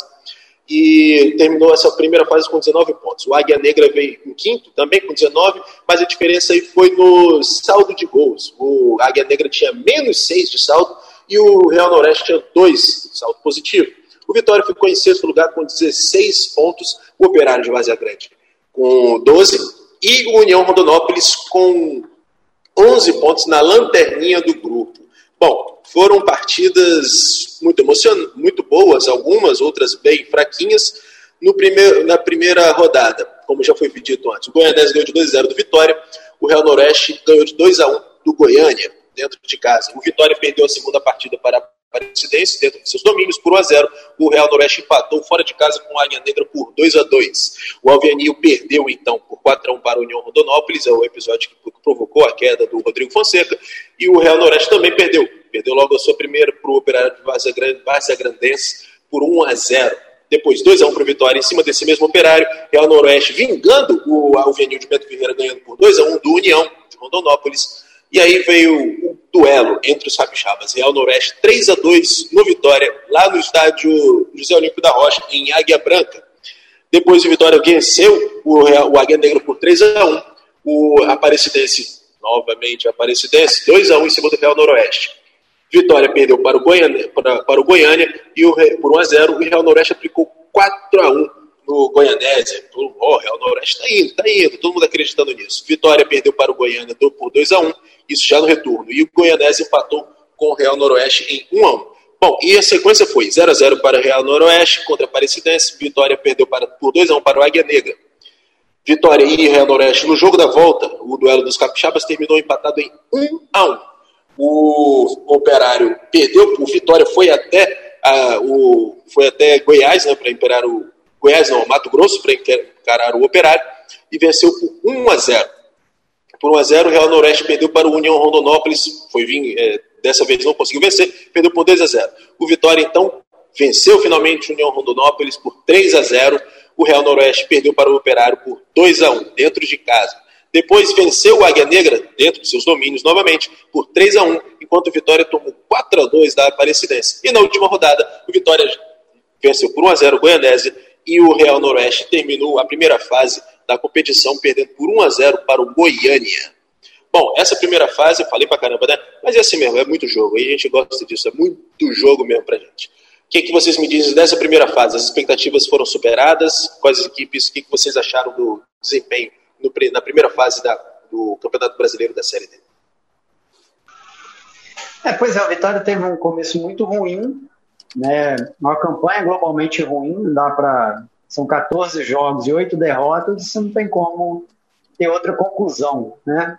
e terminou essa primeira fase com 19 pontos. O Águia Negra veio em 5º, também com 19, mas a diferença aí foi no saldo de gols. O Águia Negra tinha menos 6 de saldo e o Real Noroeste tinha 2 de saldo positivo. O Vitória ficou em 6º lugar com 16 pontos, o Operário de Várzea Grande com 12, e o União Rondonópolis com 11 pontos na lanterninha do grupo. Bom, foram partidas muito boas, algumas, outras bem fraquinhas, na primeira rodada, como já foi dito antes. O Goianésia ganhou de 2-0 do Vitória, o Real Noroeste ganhou de 2-1 do Goiânia, dentro de casa. O Vitória perdeu a segunda partida para a Aparecidense, dentro de seus domínios, por 1-0. O Real Noroeste empatou fora de casa com a Águia Negra por 2-2. O Alvianil perdeu, então, por 4-1 para a União Rondonópolis, é o episódio que provocou a queda do Rodrigo Fonseca, e o Real Noroeste também perdeu logo a sua primeira para o Operário de Várzea Grandense por 1-0. Depois 2-1 para o Vitória em cima desse mesmo Operário. Real Noroeste vingando o Alvianil de Beto Ferreira, ganhando por 2-1 do União de Rondonópolis. E aí veio o duelo entre os capixabas. Real Noroeste 3-2 no Vitória, lá no estádio José Olímpio da Rocha, em Águia Branca. Depois o Vitória venceu o Águia Negra por 3-1. O Aparecidense, novamente Aparecidense, 2-1 em cima do Real Noroeste. Vitória perdeu para o Goiânia e por 1-0. O Real Noroeste aplicou 4-1 no Goianésia. O Real Noroeste está indo, todo mundo acreditando nisso. Vitória perdeu para o Goiânia por 2-1, isso já no retorno. E o Goianésia empatou com o Real Noroeste em 1-1. Bom, e a sequência foi 0-0 para o Real Noroeste contra a Aparecidense. Vitória perdeu por 2-1 para o Águia Negra. Vitória e Real Noroeste no jogo da volta, o duelo dos capixabas terminou empatado em 1-1. O Operário perdeu, o Vitória foi até Goiás, né, para encarar o Goiás, não, Mato Grosso, para encarar o Operário, e venceu por 1-0. Por 1-0, o Real Noroeste perdeu para o União Rondonópolis, dessa vez não conseguiu vencer, perdeu por 2-0. O Vitória, então, venceu finalmente o União Rondonópolis por 3-0. O Real Noroeste perdeu para o Operário por 2-1, dentro de casa. Depois venceu o Águia Negra, dentro de seus domínios, novamente, por 3-1, enquanto o Vitória tomou 4-2 da Aparecidense. E na última rodada, o Vitória venceu por 1-0 o Goianésia e o Real Noroeste terminou a primeira fase da competição, perdendo por 1-0 para o Goiânia. Bom, essa primeira fase, eu falei pra caramba, né? Mas é assim mesmo, é muito jogo, e a gente gosta disso, é muito jogo mesmo pra gente. O que vocês me dizem dessa primeira fase? As expectativas foram superadas? Quais equipes, o que vocês acharam do desempenho na primeira fase do Campeonato Brasileiro da Série D? Pois é, a Vitória teve um começo muito ruim, né? Uma campanha globalmente ruim, são 14 jogos e 8 derrotas, isso não tem como ter outra conclusão, né?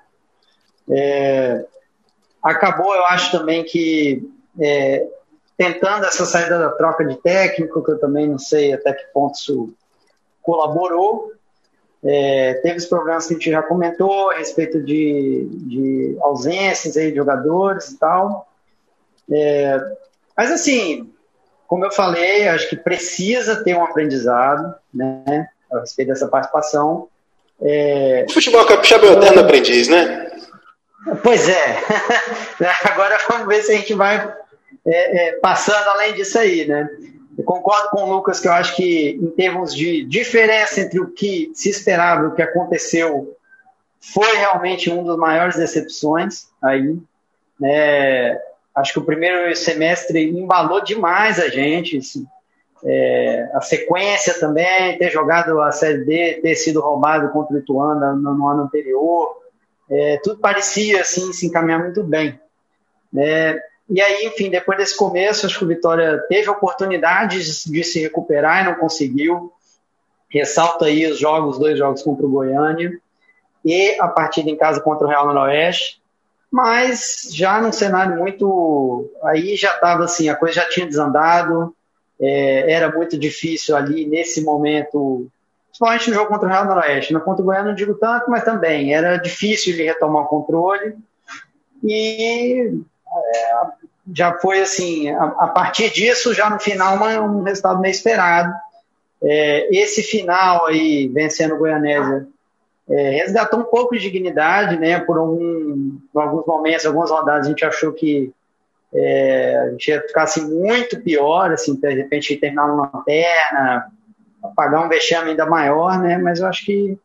Acabou, eu acho também que tentando essa saída da troca de técnico, que eu também não sei até que ponto isso colaborou. Teve os problemas que a gente já comentou a respeito de ausências aí de jogadores e tal. Mas, assim, como eu falei, acho que precisa ter um aprendizado, né, a respeito dessa participação. O futebol capixaba é o eterno aprendiz, né? Pois é. Agora vamos ver se a gente vai passando além disso aí, né? Eu concordo com o Lucas que eu acho que, em termos de diferença entre o que se esperava e o que aconteceu, foi realmente uma das maiores decepções aí, né? Acho que o primeiro semestre embalou demais a gente, assim, a sequência também, ter jogado a Série D, ter sido roubado contra o Ituano no ano anterior, tudo parecia assim, se encaminhar muito bem. E aí, enfim, depois desse começo, acho que o Vitória teve oportunidades de se recuperar e não conseguiu. Ressalto aí os 2 jogos contra o Goiânia e a partida em casa contra o Real Noroeste, mas já num cenário muito... Aí já estava assim, a coisa já tinha desandado, era muito difícil ali nesse momento, principalmente no jogo contra o Real Noroeste. No contra o Goiânia não digo tanto, mas também era difícil de retomar o controle e... já foi assim, a partir disso, já no final, um resultado meio esperado. Esse final aí, vencendo o Goianésia, resgatou um pouco de dignidade, né? Por alguns momentos, algumas rodadas, a gente achou que a gente ia ficar assim, muito pior, assim, de repente terminar uma lanterna, pagar um vexame ainda maior, né? Mas eu acho que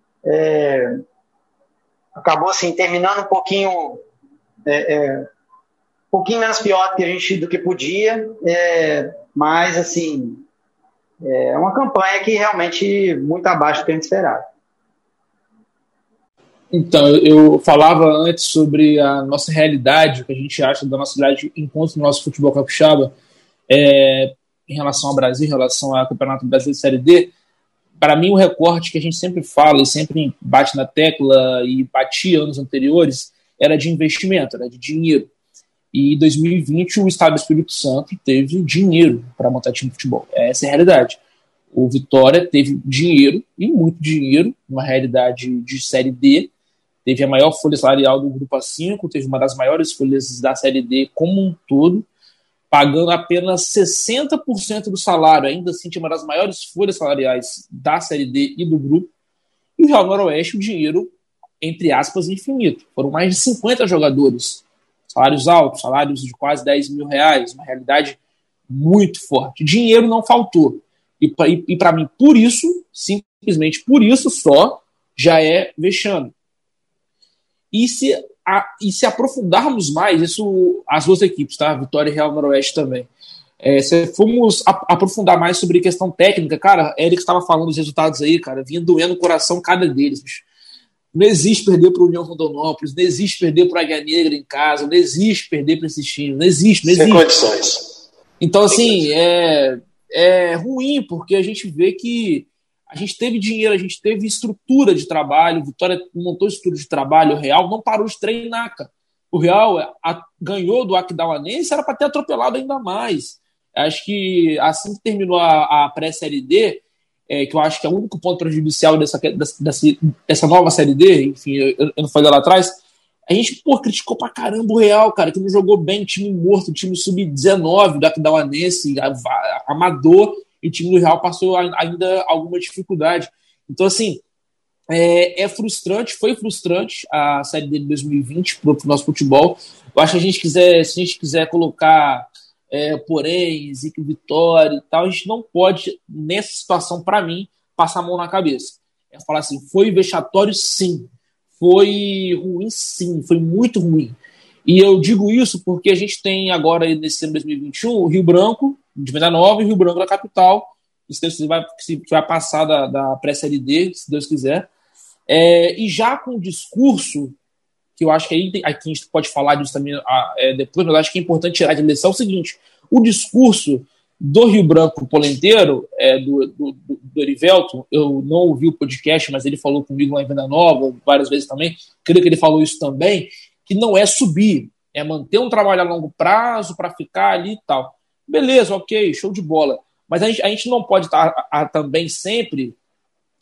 acabou assim, terminando um pouquinho menos pior do que podia, mas assim, é uma campanha que realmente muito abaixo do que a gente esperava. Então, eu falava antes sobre a nossa realidade, o que a gente acha da nossa realidade enquanto no nosso futebol capixaba, em relação ao Brasil, em relação ao Campeonato Brasileiro de Série D. Para mim, o recorte que a gente sempre fala e sempre bate na tecla e batia anos anteriores era de investimento, era de dinheiro. E em 2020 o Estado do Espírito Santo teve dinheiro para montar time de futebol. Essa é a realidade. O Vitória teve dinheiro, e muito dinheiro, numa realidade de Série D. Teve a maior folha salarial do Grupo A5, teve uma das maiores folhas da Série D como um todo, pagando apenas 60% do salário. Ainda assim, tinha uma das maiores folhas salariais da Série D e do grupo. E o Real Noroeste, o dinheiro, entre aspas, infinito. Foram mais de 50 jogadores. Salários altos, salários de quase 10 mil reais, uma realidade muito forte. Dinheiro não faltou. E para mim, por isso, simplesmente por isso só, já é vexame. E se aprofundarmos mais, isso as duas equipes, tá? Vitória e Real Noroeste também. Se formos aprofundar mais sobre questão técnica, cara, Eric estava falando dos resultados aí, cara, vinha doendo o coração cada deles, bicho. Não existe perder para o União Rondonópolis, não existe perder para a Águia Negra em casa, não existe perder para esses times, não existe. Sem condições. Então, assim, é ruim, porque a gente vê que a gente teve dinheiro, a gente teve estrutura de trabalho, o Vitória montou estrutura de trabalho, o Real não parou de treinar, cara. O Real ganhou do Aquidauanense, era para ter atropelado ainda mais. Acho que assim que terminou a pré-série D, que eu acho que é o único ponto prejudicial dessa nova Série D, enfim, eu não falei lá atrás, a gente, criticou pra caramba o Real, cara, que não jogou bem, time morto, time sub-19 do Aquidauanense, amador, e o time do Real passou ainda alguma dificuldade. Então, assim, frustrante, foi frustrante a Série D de 2020 pro nosso futebol. Eu acho que se a gente quiser colocar porém, Zico, Vitória e tal, a gente não pode, nessa situação, para mim, passar a mão na cabeça. Falar assim, foi vexatório sim, foi ruim sim, foi muito ruim. E eu digo isso porque a gente tem agora, nesse ano de 2021, o Rio Branco, de Venda Nova, e o Rio Branco da capital, que vai passar da pré-série D, se Deus quiser. E já com o discurso, que eu acho que aqui a gente pode falar disso também depois, mas eu acho que é importante tirar de lição o seguinte: o discurso do Rio Branco Polenteiro, do Erivelton, eu não ouvi o podcast, mas ele falou comigo lá em Venda Nova várias vezes também, creio que ele falou isso também, que não é subir, é manter um trabalho a longo prazo para ficar ali e tal. Beleza, ok, show de bola. Mas a gente não pode estar também sempre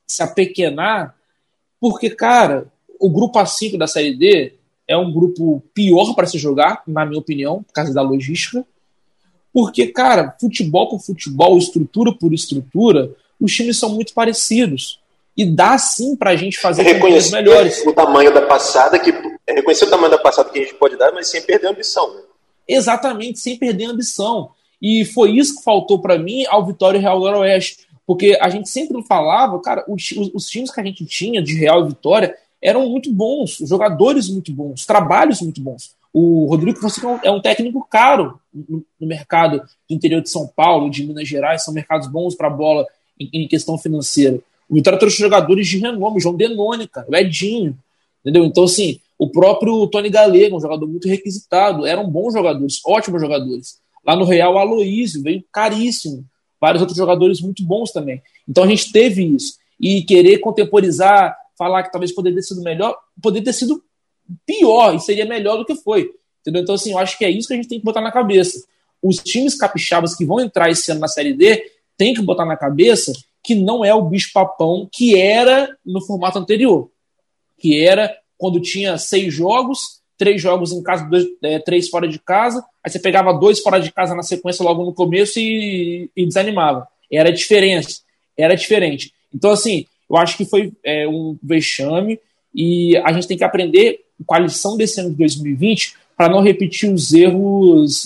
se apequenar, porque, cara, o grupo A5 da Série D é um grupo pior para se jogar, na minha opinião, por causa da logística. Porque, cara, futebol por futebol, estrutura por estrutura, os times são muito parecidos. E dá sim pra gente fazer campanhas melhores. O tamanho da passada, reconhecer o tamanho da passada que a gente pode dar, mas sem perder a ambição. Né? Exatamente, sem perder a ambição. E foi isso que faltou para mim ao Vitória e Real Noroeste. Porque a gente sempre falava, cara, os times que a gente tinha de Real e Vitória eram muito bons, jogadores muito bons, trabalhos muito bons. O Rodrigo Fonseca é um técnico caro no mercado do interior de São Paulo, de Minas Gerais, são mercados bons para a bola em questão financeira. O Vitória trouxe jogadores de renome, o João Denoni, cara, o Edinho, entendeu? Então, assim, o próprio Tony Galego, um jogador muito requisitado, eram bons jogadores, ótimos jogadores. Lá no Real, o Aloísio veio caríssimo, vários outros jogadores muito bons também. Então a gente teve isso. E querer contemporizar, falar que talvez poderia ter sido melhor, poderia ter sido pior e seria melhor do que foi. Entendeu? Então, assim, eu acho que é isso que a gente tem que botar na cabeça. Os times capixabas que vão entrar esse ano na Série D tem que botar na cabeça que não é o bicho-papão que era no formato anterior. Que era quando tinha 6 jogos, 3 jogos em casa, 3 fora de casa, aí você pegava 2 fora de casa na sequência logo no começo e desanimava. Era diferente. Então, assim, eu acho que foi um vexame e a gente tem que aprender com a lição desse ano de 2020 para não repetir os erros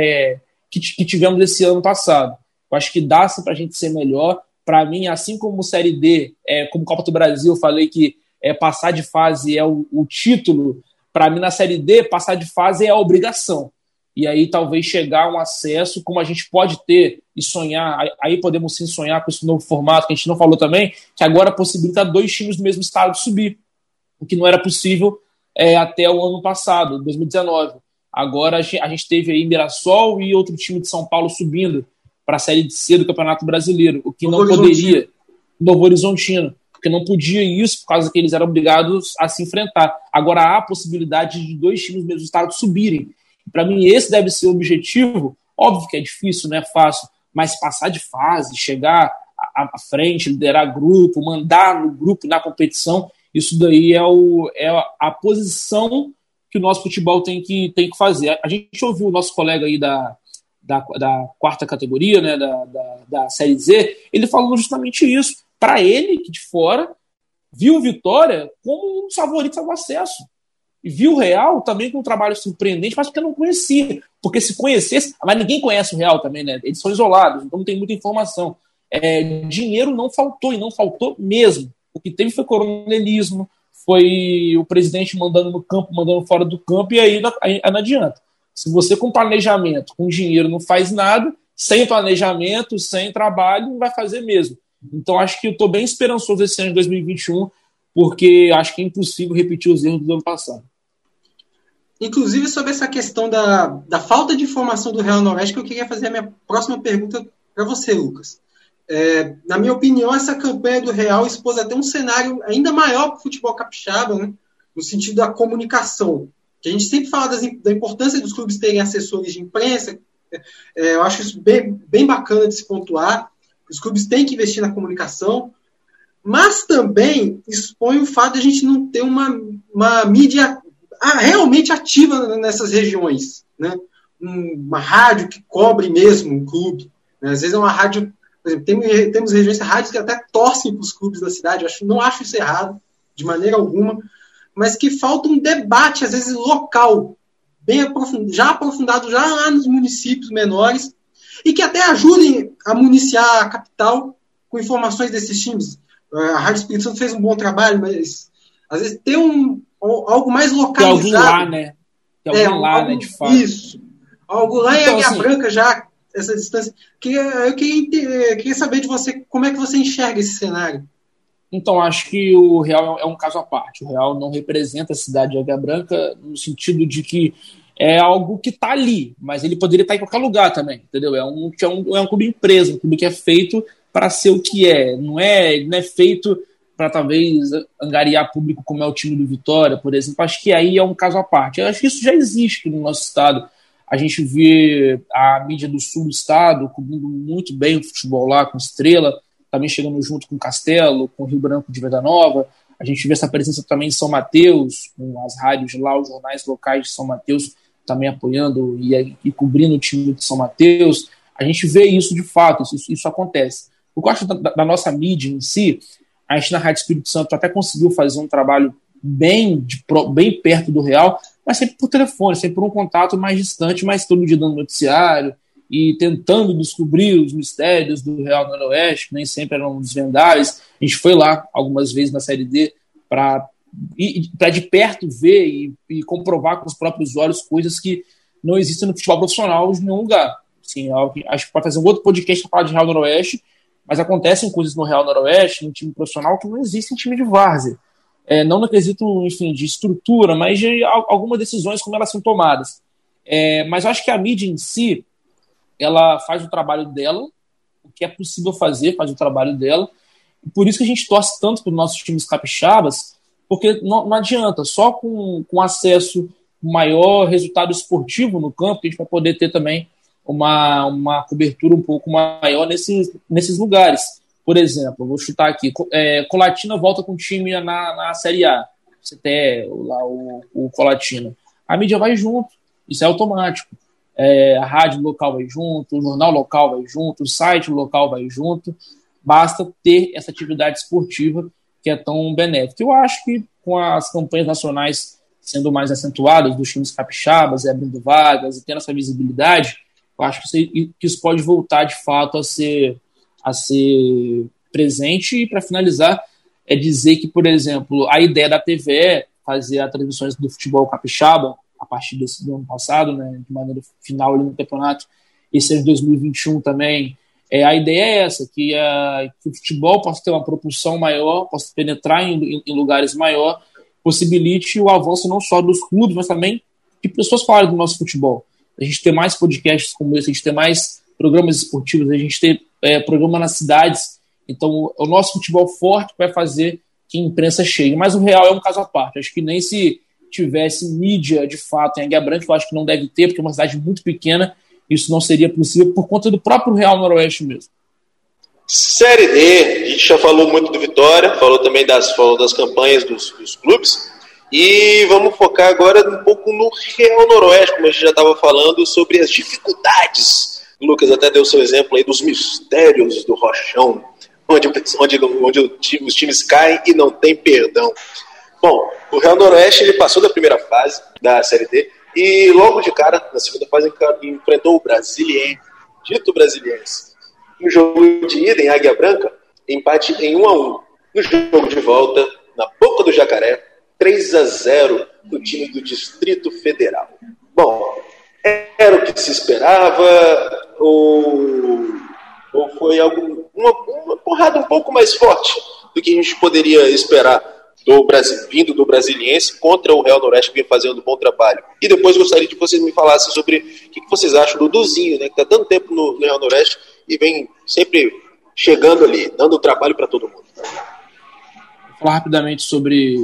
que tivemos esse ano passado. Eu acho que dá para a gente ser melhor. Para mim, assim como Série D, como Copa do Brasil, eu falei que passar de fase é o título. Para mim, na Série D, passar de fase é a obrigação. E aí, talvez, chegar a um acesso, como a gente pode ter e sonhar. Aí podemos sim sonhar com esse novo formato, que a gente não falou também, que agora possibilita 2 times do mesmo estado subir, o que não era possível até o ano passado, 2019. Agora, a gente teve aí Mirassol e outro time de São Paulo subindo para a Série C do Campeonato Brasileiro, o que não poderia. Novo Horizontino. Porque não podia isso por causa que eles eram obrigados a se enfrentar. Agora há a possibilidade de 2 times do mesmo estado subirem. Para mim, esse deve ser o objetivo. Óbvio que é difícil, não é fácil, mas passar de fase, chegar à frente, liderar grupo, mandar no grupo, na competição, isso daí é a posição que o nosso futebol tem que fazer. A gente ouviu o nosso colega aí da 4ª categoria, né, da Série Z, ele falou justamente isso. Para ele, que de fora, viu o Vitória como um dos favoritos ao acesso. E viu o Real também com um trabalho surpreendente, mas porque não conhecia. Porque se conhecesse... Mas ninguém conhece o Real também, né? Eles são isolados, então não tem muita informação. Dinheiro não faltou, e não faltou mesmo. O que teve foi coronelismo, foi o presidente mandando no campo, mandando fora do campo, e aí não adianta. Se você com planejamento, com dinheiro, não faz nada, sem planejamento, sem trabalho, não vai fazer mesmo. Então, acho que eu estou bem esperançoso esse ano de 2021, porque acho que é impossível repetir os erros do ano passado. Inclusive, sobre essa questão da falta de informação do Real Noroeste, que eu queria fazer a minha próxima pergunta para você, Lucas. Na minha opinião, essa campanha do Real expôs até um cenário ainda maior para o futebol capixaba, né? No sentido da comunicação. Que a gente sempre fala da importância dos clubes terem assessores de imprensa. Eu acho isso bem bacana de se pontuar. Os clubes têm que investir na comunicação, mas também expõe o fato de a gente não ter uma mídia realmente ativa nessas regiões, né? Uma rádio que cobre mesmo um clube, né? Às vezes é uma rádio, por exemplo, temos regiões, rádios que até torcem para os clubes da cidade. Não acho isso errado, de maneira alguma, mas que falta um debate, às vezes local, já aprofundado já lá nos municípios menores, e que até ajudem a municiar a capital com informações desses times. A Rádio Espírito Santo fez um bom trabalho, mas às vezes ter algo mais localizado. Tem algum lá, né? Tem algum lá, né, de fato. Isso. Algo lá em Águia Branca já, essa distância. Eu queria saber de você, como é que você enxerga esse cenário? Então, acho que o Real é um caso à parte. O Real não representa a cidade de Águia Branca no sentido de que é algo que está ali, mas ele poderia estar em qualquer lugar também, entendeu? É um clube empresa, um clube que é feito para ser o que é. Não é feito para talvez angariar público como é o time do Vitória, por exemplo. Acho que aí é um caso à parte. Eu acho que isso já existe no nosso estado. A gente vê a mídia do sul do estado cobrindo muito bem o futebol lá, com Estrela, também chegando junto com Castelo, com Rio Branco de Venda Nova. A gente vê essa presença também em São Mateus, com as rádios lá, os jornais locais de São Mateus também apoiando e cobrindo o time de São Mateus. A gente vê isso de fato, isso acontece. Eu gosto da nossa mídia em si. A gente na Rádio Espírito Santo até conseguiu fazer um trabalho bem perto do Real, mas sempre por telefone, sempre por um contato mais distante, mas todo dia dando noticiário e tentando descobrir os mistérios do Real Noroeste, que nem sempre eram desvendáveis. A gente foi lá algumas vezes na Série D para de perto ver e comprovar com os próprios olhos coisas que não existem no futebol profissional de nenhum lugar. Assim, acho que pode fazer um outro podcast para falar de Real Noroeste, mas acontecem coisas no Real Noroeste, no time profissional, que não existe em time de várzea. Não no quesito, enfim, de estrutura, mas de algumas decisões como elas são tomadas. Mas eu acho que a mídia em si, ela faz o trabalho dela, o que é possível fazer, faz o trabalho dela, e por isso que a gente torce tanto para os nossos times capixabas, porque não adianta, só com acesso maior, resultado esportivo no campo, que a gente vai poder ter também uma cobertura um pouco maior nesses lugares. Por exemplo, vou chutar aqui, Colatina volta com o time na Série A, você tem lá o Colatina. A mídia vai junto, isso é automático. A rádio local vai junto, o jornal local vai junto, o site local vai junto, basta ter essa atividade esportiva que é tão benéfica. Eu acho que com as campanhas nacionais sendo mais acentuadas, dos times capixabas, abrindo vagas e tendo essa visibilidade, eu acho que isso pode voltar de fato a ser presente. E para finalizar, dizer que, por exemplo, a ideia da TVE fazer as transmissões do futebol capixaba a partir do ano passado, né, de maneira final ali no campeonato, e ser de 2021 também, a ideia é essa, que o futebol possa ter uma propulsão maior, possa penetrar em lugares maior, possibilite o avanço não só dos clubes, mas também de pessoas falarem do nosso futebol. A gente ter mais podcasts como esse, a gente ter mais programas esportivos, a gente ter programa nas cidades. Então, o nosso futebol forte vai fazer que a imprensa chegue. Mas o Real é um caso à parte. Acho que nem se tivesse mídia, de fato, em Águia Branca, eu acho que não deve ter, porque é uma cidade muito pequena, isso não seria possível por conta do próprio Real Noroeste mesmo. Série D, a gente já falou muito do Vitória, falou também das campanhas dos clubes, e vamos focar agora um pouco no Real Noroeste, como a gente já estava falando, sobre as dificuldades. O Lucas até deu seu exemplo aí dos mistérios do Rochão, onde os times caem e não tem perdão. Bom, o Real Noroeste ele passou da primeira fase da Série D e logo de cara, na segunda fase, enfrentou o Brasiliense, dito Brasiliense. No jogo de ida em Águia Branca, empate em 1-1. No jogo de volta, na Boca do Jacaré, 3-0 do time do Distrito Federal. Bom, era o que se esperava ou foi uma porrada um pouco mais forte do que a gente poderia esperar vindo do Brasiliense contra o Real Noroeste, que vem fazendo um bom trabalho. E depois gostaria que vocês me falassem sobre o que vocês acham do Duzinho, né, que está tanto tempo no Real Noroeste e vem sempre chegando ali, dando trabalho para todo mundo. Vou falar rapidamente sobre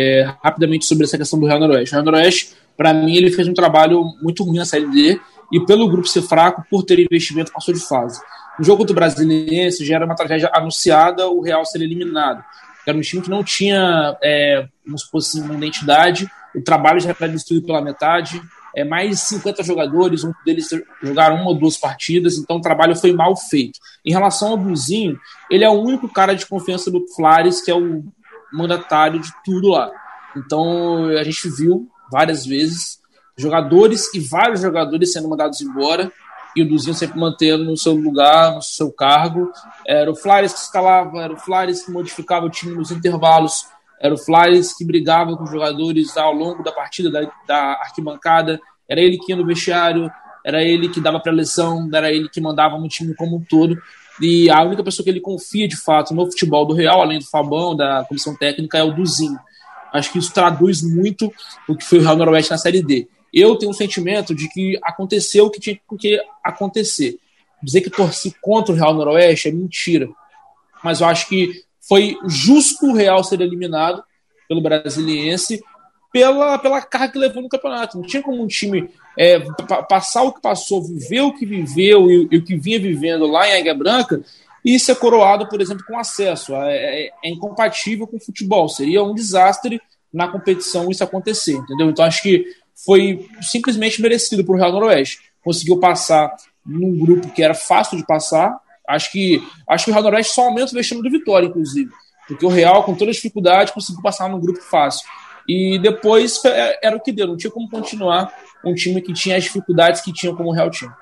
essa questão do Real Noroeste. O Real Noroeste, para mim, ele fez um trabalho muito ruim na Série D e pelo grupo ser fraco, por ter investimento, passou de fase. No jogo do Brasiliense já era uma tragédia anunciada, o Real ser eliminado. Era um time que não tinha, como se fosse uma identidade, o trabalho já era destruído pela metade, mais de 50 jogadores, um deles jogaram 1 ou 2 partidas, então o trabalho foi mal feito. Em relação ao Duzinho, ele é o único cara de confiança do Flores, que é o mandatário de tudo lá. Então a gente viu várias vezes jogadores e vários jogadores sendo mandados embora, e o Duzinho sempre mantendo no seu lugar, no seu cargo. Era o Flores que escalava, era o Flores que modificava o time nos intervalos, era o Flores que brigava com os jogadores ao longo da partida, da arquibancada, era ele que ia no vestiário, era ele que dava pré-eleção, era ele que mandava no time como um todo, e a única pessoa que ele confia de fato no futebol do Real, além do Fabão, da comissão técnica, é o Duzinho. Acho que isso traduz muito o que foi o Real Noroeste na Série D. Eu tenho um sentimento de que aconteceu o que tinha que acontecer. Dizer que torci contra o Real Noroeste é mentira. Mas eu acho que foi justo o Real ser eliminado pelo Brasiliense pela carga que levou no campeonato. Não tinha como um time passar o que passou, viver o que viveu e o que vinha vivendo lá em Águia Branca e isso é coroado, por exemplo, com acesso. É incompatível com o futebol. Seria um desastre na competição isso acontecer, entendeu? Então acho que foi simplesmente merecido para o Real Noroeste. Conseguiu passar num grupo que era fácil de passar. Acho que o Real Noroeste só aumenta o vexame do Vitória, inclusive. Porque o Real, com toda a dificuldade, conseguiu passar num grupo fácil. E depois era o que deu. Não tinha como continuar um time que tinha as dificuldades que tinha como o Real tinha.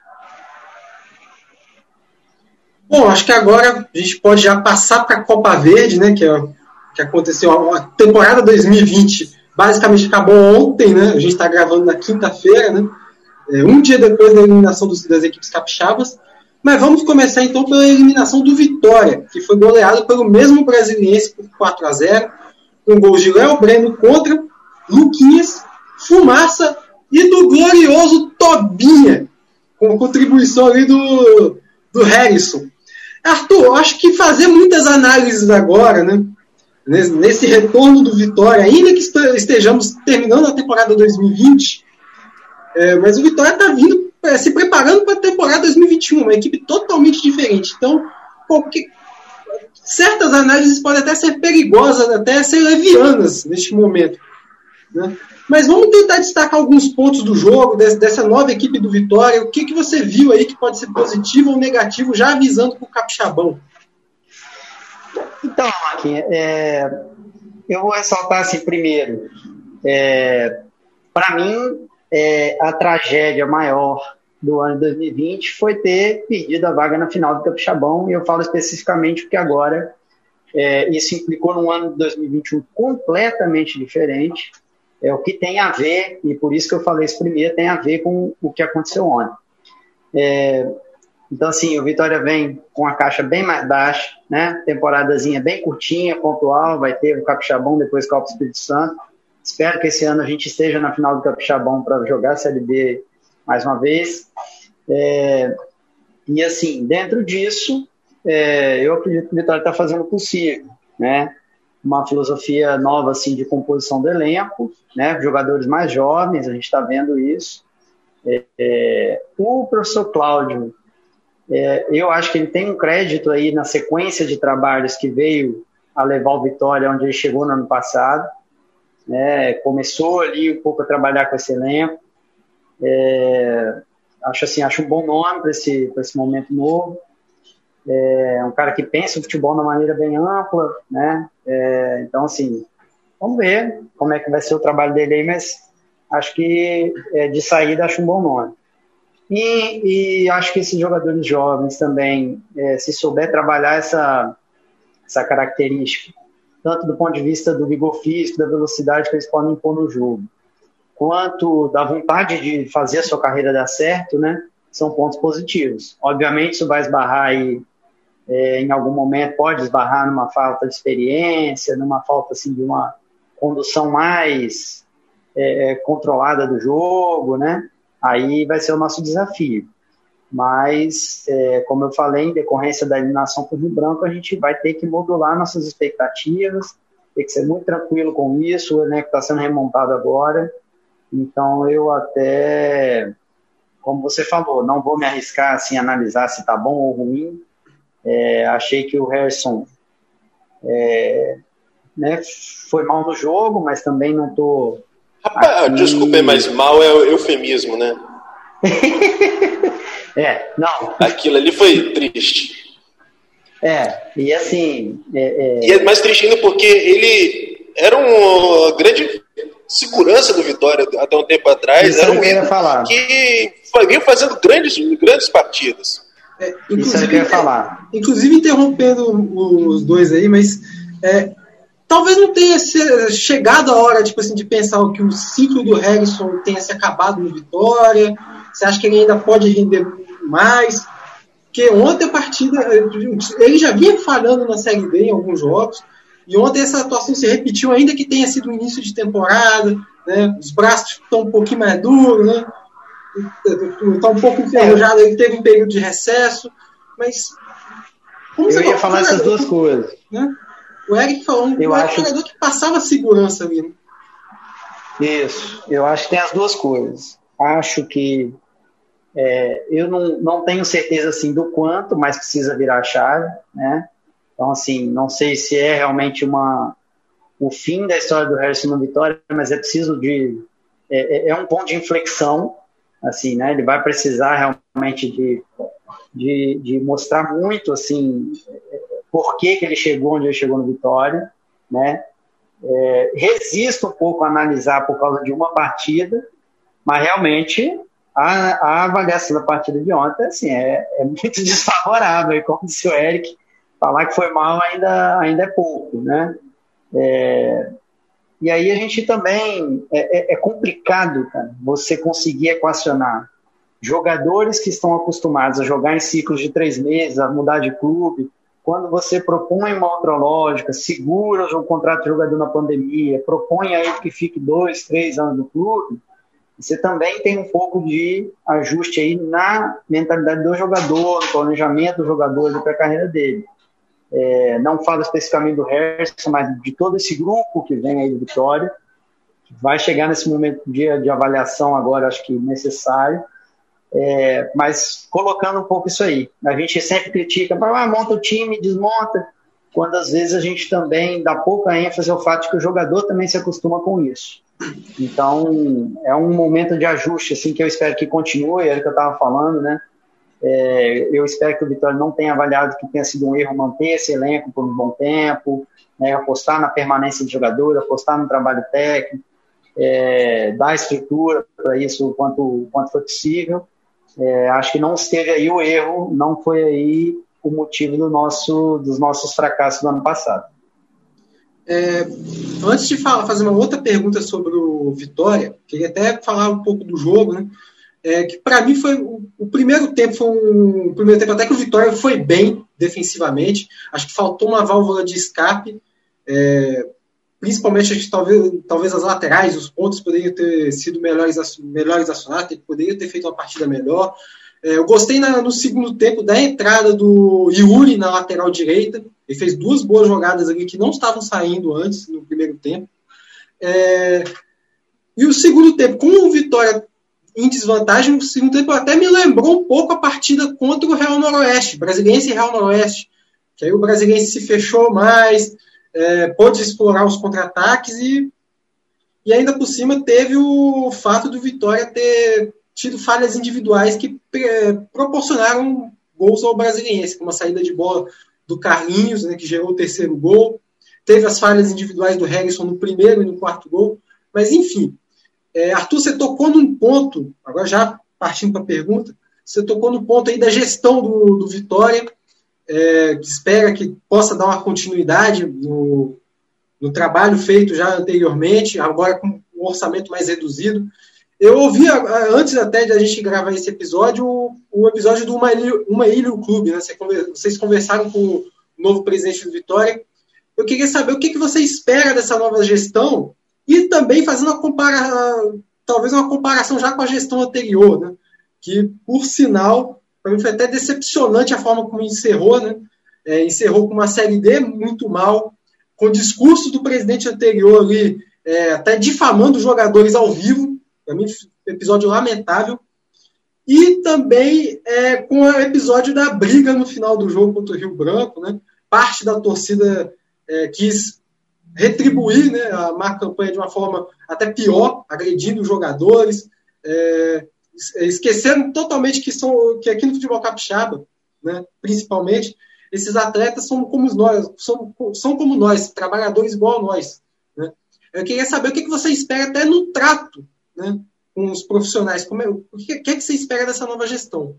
Bom, acho que agora a gente pode já passar para a Copa Verde, né, que aconteceu. A temporada 2020 basicamente acabou ontem, né? A gente está gravando na quinta-feira, né? Um dia depois da eliminação das equipes capixabas. Mas vamos começar então pela eliminação do Vitória, que foi goleado pelo mesmo Brasiliense por 4-0, com gols de Léo Breno contra Luquinhas, Fumaça e do glorioso Tobinha, com a contribuição ali do Harrison. Arthur, eu acho que fazer muitas análises agora, né, nesse retorno do Vitória, ainda que estejamos terminando a temporada 2020, mas o Vitória está vindo, se preparando para a temporada 2021, uma equipe totalmente diferente. Então, certas análises podem até ser perigosas, até ser levianas neste momento, né? Mas vamos tentar destacar alguns pontos do jogo, dessa nova equipe do Vitória. O que você viu aí que pode ser positivo ou negativo, já avisando para o Capixabão? Então, Marquinhos, eu vou ressaltar assim primeiro. Para mim, a tragédia maior do ano de 2020 foi ter perdido a vaga na final do Capixabão, e eu falo especificamente porque agora isso implicou num ano de 2021 completamente diferente. O que tem a ver, e por isso que eu falei isso primeiro, tem a ver com o que aconteceu ontem. Então, assim, o Vitória vem com a caixa bem mais baixa, né? Temporadazinha bem curtinha, pontual, vai ter o Capixabão, depois Copa Espírito Santo. Espero que esse ano a gente esteja na final do Capixabão para jogar a Série B mais uma vez. E, assim, dentro disso, eu acredito que o Vitória está fazendo o possível, né? Uma filosofia nova assim, de composição do elenco, né? Jogadores mais jovens, a gente está vendo isso. O professor Cláudio, eu acho que ele tem um crédito aí na sequência de trabalhos que veio a levar o Vitória onde ele chegou no ano passado, né? Começou ali um pouco a trabalhar com esse elenco. Acho um bom nome para esse momento novo. Um cara que pensa o futebol de uma maneira bem ampla, né? Então, assim, vamos ver como é que vai ser o trabalho dele aí, mas acho que de saída acho um bom nome. E acho que esses jogadores jovens também, se souber trabalhar essa característica, tanto do ponto de vista do vigor físico, da velocidade que eles podem impor no jogo, quanto da vontade de fazer a sua carreira dar certo, né? São pontos positivos. Obviamente isso vai esbarrar aí, em algum momento pode esbarrar numa falta de experiência, numa falta assim, de uma condução mais controlada do jogo, né? Aí vai ser o nosso desafio. Mas, como eu falei, em decorrência da eliminação para o Rio Branco, a gente vai ter que modular nossas expectativas, tem que ser muito tranquilo com isso, o elenco está sendo remontado agora. Então, eu até, como você falou, não vou me arriscar assim, a analisar se está bom ou ruim. Achei que o Harrison né, foi mal no jogo, mas também não estou... Rapaz, desculpe, mas mal é o eufemismo, né? Não. Aquilo ali foi triste. E assim... E é mais triste ainda porque ele era uma grande segurança do Vitória até um tempo atrás. Isso era um que vinha fazendo grandes partidas. Isso é o que eu ia falar. Inclusive, interrompendo os dois aí, mas talvez não tenha chegado a hora tipo assim, de pensar que o ciclo do Harrison tenha se acabado no Vitória. Você acha que ele ainda pode render mais? Porque ontem a partida, ele já vinha falhando na Série B em alguns jogos, e ontem essa atuação se repetiu, ainda que tenha sido o início de temporada, né? Os braços estão um pouquinho mais duros, né? Está um pouco enferrujado, ele teve um período de recesso, mas... Eu ia falar essas duas coisas. Né? O Eric falou, um jogador que passava segurança ali. Né? Isso, eu acho que tem as duas coisas. Acho que Eu não tenho certeza assim, do quanto, mas precisa virar a chave, né? Então, assim, não sei se é realmente o fim da história do Harrison no Vitória, mas é preciso é um ponto de inflexão, assim, né? Ele vai precisar realmente de mostrar muito, assim, por que ele chegou onde ele chegou no Vitória, né? Resisto um pouco a analisar por causa de uma partida, mas realmente a avaliação da partida de ontem, assim, é muito desfavorável, e como disse o Eric, falar que foi mal ainda é pouco, né? E aí a gente também, é complicado, cara, você conseguir equacionar jogadores que estão acostumados a jogar em ciclos de 3 meses, a mudar de clube, quando você propõe uma outra lógica, segura o contrato de jogador na pandemia, propõe a ele que fique 2, 3 anos no clube, você também tem um pouco de ajuste aí na mentalidade do jogador, no planejamento do jogador para a carreira dele. Não falo especificamente do Harrison, mas de todo esse grupo que vem aí do Vitória, que vai chegar nesse momento de avaliação agora, acho que necessário, mas colocando um pouco isso aí. A gente sempre critica, monta o time, desmonta, quando às vezes a gente também dá pouca ênfase ao fato de que o jogador também se acostuma com isso. Então, é um momento de ajuste assim, que eu espero que continue, era o que eu estava falando, né? Eu espero que o Vitória não tenha avaliado que tenha sido um erro manter esse elenco por um bom tempo, né? Apostar na permanência de jogador, apostar no trabalho técnico, dar estrutura para isso o quanto for possível. Acho que não esteve aí o erro, não foi aí o motivo dos nossos fracassos do ano passado. Antes de fazer uma outra pergunta sobre o Vitória, queria até falar um pouco do jogo, né? Que para mim foi o primeiro tempo, até que o Vitória foi bem defensivamente. Acho que faltou uma válvula de escape, principalmente acho que talvez as laterais, os pontos poderiam ter sido melhores acionados, poderia ter feito uma partida melhor. Eu gostei no segundo tempo da entrada do Yuri na lateral direita. Ele fez 2 boas jogadas ali que não estavam saindo antes, no primeiro tempo. E o segundo tempo, com o Vitória em desvantagem, o segundo tempo até me lembrou um pouco a partida contra o Real Noroeste, Brasiliense e Real Noroeste. Que aí o Brasiliense se fechou mais, pôde explorar os contra-ataques e ainda por cima teve o fato do Vitória ter tido falhas individuais que proporcionaram gols ao Brasiliense, como a saída de bola do Carlinhos, né, que gerou o 3º gol. Teve as falhas individuais do Harrison no 1º e no 4º gol. Mas, enfim, Arthur, você tocou num ponto, agora já partindo para a pergunta, você tocou no ponto aí da gestão do Vitória, que espera que possa dar uma continuidade no trabalho feito já anteriormente, agora com um orçamento mais reduzido. Eu ouvi, antes até de a gente gravar esse episódio, o episódio do Uma Ilha o Clube, né? Vocês conversaram com o novo presidente do Vitória. Eu queria saber o que você espera dessa nova gestão e também fazendo talvez uma comparação já com a gestão anterior, né? Que, por sinal, para mim foi até decepcionante a forma como encerrou, né? Encerrou com uma Série D muito mal, com o discurso do presidente anterior ali, até difamando os jogadores ao vivo. Para mim, episódio lamentável. E também com o episódio da briga no final do jogo contra o Rio Branco, né? Parte da torcida quis retribuir, né, a má campanha de uma forma até pior, agredindo os jogadores, esquecendo totalmente que aqui no futebol capixaba, né, principalmente, esses atletas são como nós, trabalhadores igual a nós. Né? Eu queria saber o que você espera até no trato, né, com os profissionais. O que você espera dessa nova gestão?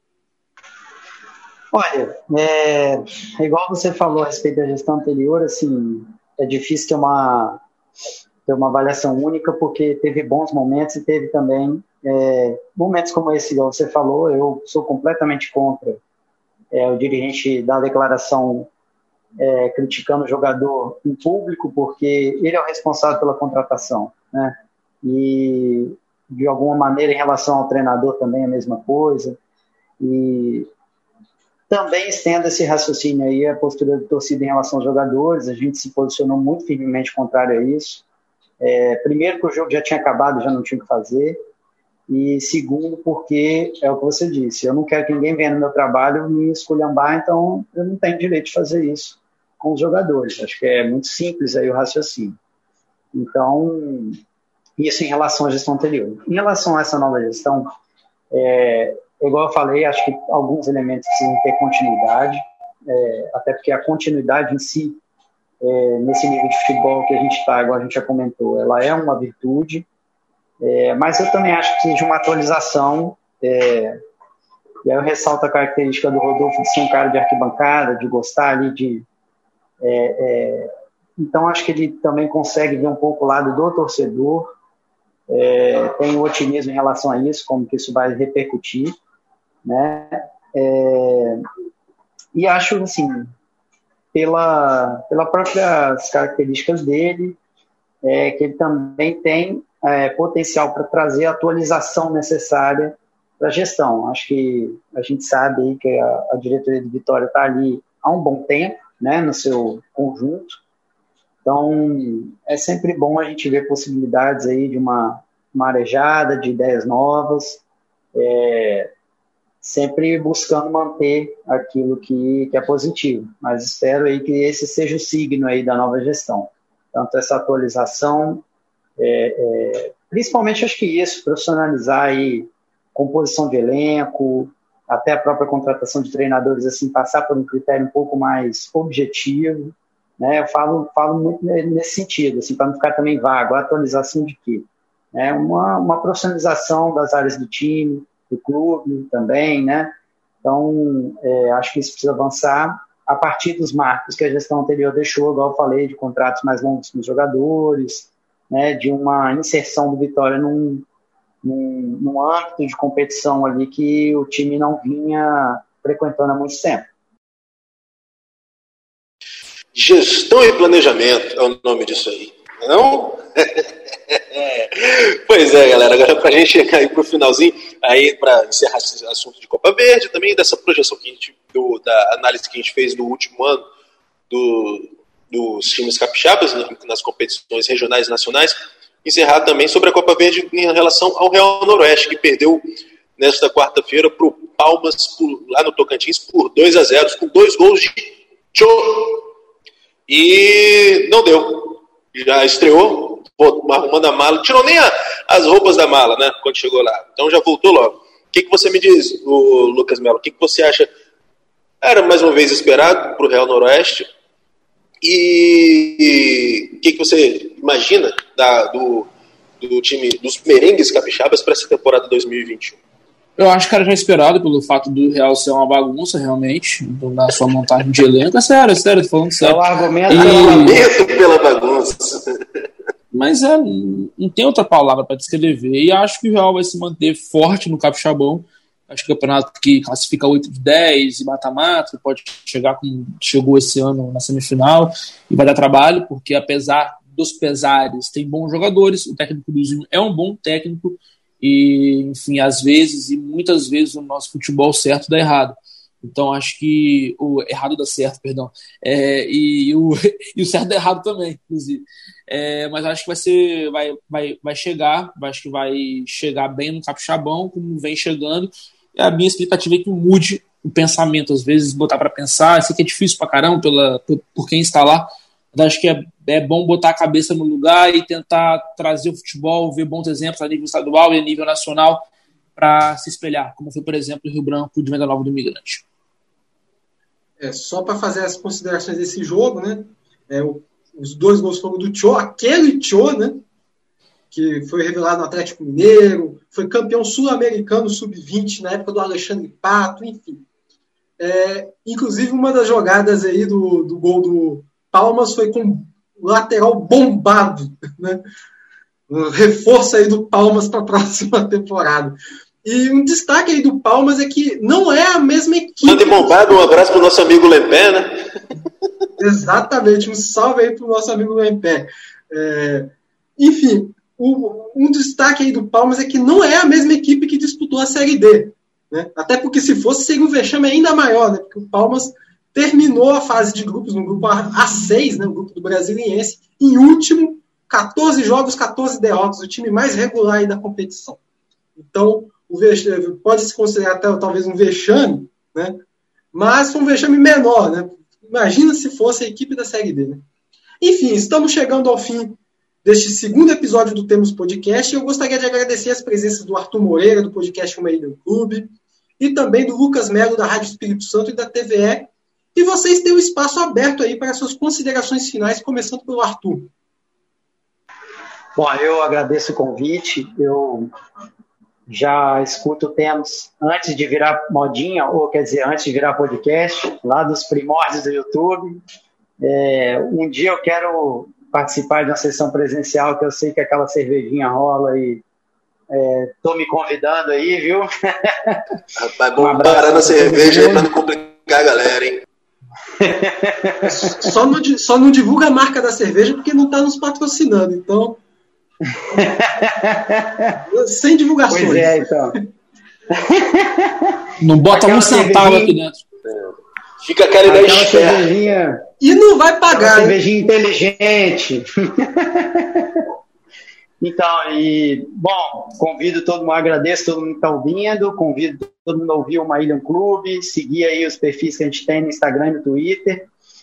Olha, igual você falou a respeito da gestão anterior, assim, é difícil ter uma avaliação única, porque teve bons momentos e teve também momentos como esse, igual você falou. Eu sou completamente contra o dirigente da declaração criticando o jogador em público, porque ele é o responsável pela contratação, né? E, de alguma maneira, em relação ao treinador também é a mesma coisa. E também estendo esse raciocínio aí, a postura da torcida em relação aos jogadores. A gente se posicionou muito firmemente contrário a isso. Primeiro que o jogo já tinha acabado, já não tinha o que fazer. E segundo, porque é o que você disse, eu não quero que ninguém venha no meu trabalho me esculhambar, então eu não tenho direito de fazer isso com os jogadores. Acho que é muito simples aí o raciocínio. Então, isso em relação à gestão anterior. Em relação a essa nova gestão, igual eu falei, acho que alguns elementos precisam ter continuidade, até porque a continuidade em si, nesse nível de futebol que a gente está, igual a gente já comentou, ela é uma virtude, mas eu também acho que precisa de uma atualização, e aí eu ressalto a característica do Rodolfo de ser um cara de arquibancada, de gostar ali de... então acho que ele também consegue ver um pouco o lado do torcedor, tem um otimismo em relação a isso, como que isso vai repercutir, né? E acho, assim, pelas próprias características dele, que ele também tem potencial para trazer a atualização necessária para a gestão. Acho que a gente sabe aí que a diretoria do Vitória está ali há um bom tempo, né, no seu conjunto. Então, é sempre bom a gente ver possibilidades aí de uma arejada, de ideias novas, sempre buscando manter aquilo que é positivo. Mas espero aí que esse seja o signo aí da nova gestão. Tanto essa atualização, principalmente acho que isso, profissionalizar aí composição de elenco, até a própria contratação de treinadores, assim, passar por um critério um pouco mais objetivo, né? Eu falo muito nesse sentido, assim, para não ficar também vago. A atualização de quê? Uma profissionalização das áreas do time, do clube também, né? Então, acho que isso precisa avançar a partir dos marcos que a gestão anterior deixou, igual eu falei, de contratos mais longos com os jogadores, né? De uma inserção do Vitória num âmbito de competição ali que o time não vinha frequentando há muito tempo. Gestão e planejamento é o nome disso aí, não? Pois é, galera, agora para a gente chegar aí para o finalzinho, aí para encerrar esse assunto de Copa Verde, também dessa projeção que a gente, da análise que a gente fez no último ano dos times capixabas nas competições regionais e nacionais, encerrar também sobre a Copa Verde em relação ao Real Noroeste, que perdeu nesta quarta-feira para o Palmas, lá no Tocantins, por 2-0, com 2 gols de Tchô. E não deu. Já estreou, arrumando a mala, tirou nem as roupas da mala, né, quando chegou lá. Então já voltou logo. O que você me diz, Lucas Melo? O que você acha? Era mais uma vez esperado para o Real Noroeste? E o que você imagina do time dos merengues capixabas para essa temporada 2021? Eu acho que era já esperado pelo fato do Real ser uma bagunça, realmente, na sua montagem de elenco. É sério, tô falando sério. É o argumento pela bagunça. Mas não tem outra palavra para descrever. E acho que o Real vai se manter forte no Capixabão. Acho que o campeonato que classifica 8 de 10 e mata-mata, pode chegar como chegou esse ano na semifinal, e vai dar trabalho, porque apesar dos pesares, tem bons jogadores, o técnico do Zinho é um bom técnico, e, enfim, às vezes, e muitas vezes o nosso futebol certo dá errado. Então acho que o errado dá certo, perdão, e o certo dá errado também, inclusive. Mas acho que vai chegar, acho que vai chegar bem no Capixabão, como vem chegando. E a minha expectativa é que mude o pensamento, às vezes botar para pensar. Sei que é difícil pra caramba por quem está lá, mas acho que é bom botar a cabeça no lugar e tentar trazer o futebol, ver bons exemplos a nível estadual e a nível nacional para se espelhar, como foi, por exemplo, o Rio Branco de Venda Nova do Imigrante. Só para fazer as considerações desse jogo, né? Os 2 gols foram do Tchô, aquele Tchô, né? Que foi revelado no Atlético Mineiro, foi campeão sul-americano sub-20 na época do Alexandre Pato, enfim. Inclusive, uma das jogadas aí do gol do Palmas foi com o lateral bombado, né? Um reforço aí do Palmas para a próxima temporada. E um destaque aí do Palmas é que não é a mesma equipe. Mande bombado, um abraço para o nosso amigo Lempé, né? Exatamente, um salve aí para o nosso amigo Lempé. Enfim, um destaque aí do Palmas é que não é a mesma equipe que disputou a Série D, né? Até porque se fosse, seria um vexame ainda maior, né? Porque o Palmas terminou a fase de grupos no grupo A6, né? O grupo do Brasiliense, em último, 14 jogos, 14 derrotas, o time mais regular aí da competição. Então, pode se considerar até, talvez um vexame, né? Mas foi um vexame menor, né? Imagina se fosse a equipe da Série D, né? Enfim, estamos chegando ao fim deste segundo episódio do Temos Podcast. Eu gostaria de agradecer as presenças do Arthur Moreira, do podcast Uma Ilha Clube, e também do Lucas Melo, da Rádio Espírito Santo e da TVE. E vocês têm um espaço aberto aí para suas considerações finais, começando pelo Arthur. Bom, eu agradeço o convite. Eu já escuto Temos antes de virar modinha, ou quer dizer, antes de virar podcast, lá dos primórdios do YouTube. Um dia eu quero participar de uma sessão presencial, que eu sei que aquela cervejinha rola e tô me convidando aí, viu? Rapaz, bom parar na cerveja aí pra não complicar a galera, hein? Só não divulga a marca da cerveja porque não tá nos patrocinando, então... Sem divulgações. Pois é, então. Não bota um centavo aqui dentro. Fica aquela ideia esperta. E não vai pagar. Cervejinha inteligente. Então, bom, convido todo mundo, agradeço todo mundo que está ouvindo, convido todo mundo a ouvir o Uma Ilha Clube, seguir aí os perfis que a gente tem no Instagram e no Twitter.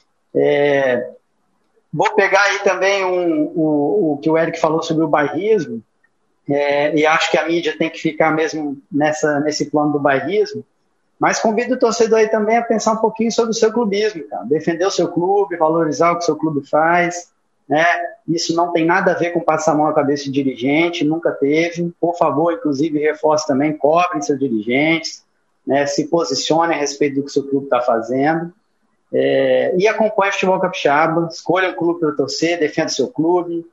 Vou pegar aí também o que o Eric falou sobre o bairrismo, e acho que a mídia tem que ficar mesmo nesse plano do bairrismo, mas convido o torcedor aí também a pensar um pouquinho sobre o seu clubismo, cara. Defender o seu clube, valorizar o que o seu clube faz, né? Isso não tem nada a ver com passar a mão na cabeça de dirigente, nunca teve. Por favor, inclusive, reforço também, cobrem seus dirigentes, né? Se posicionem a respeito do que o seu clube está fazendo. E acompanhe o futebol capixaba, escolha um clube para torcer, defenda o seu clube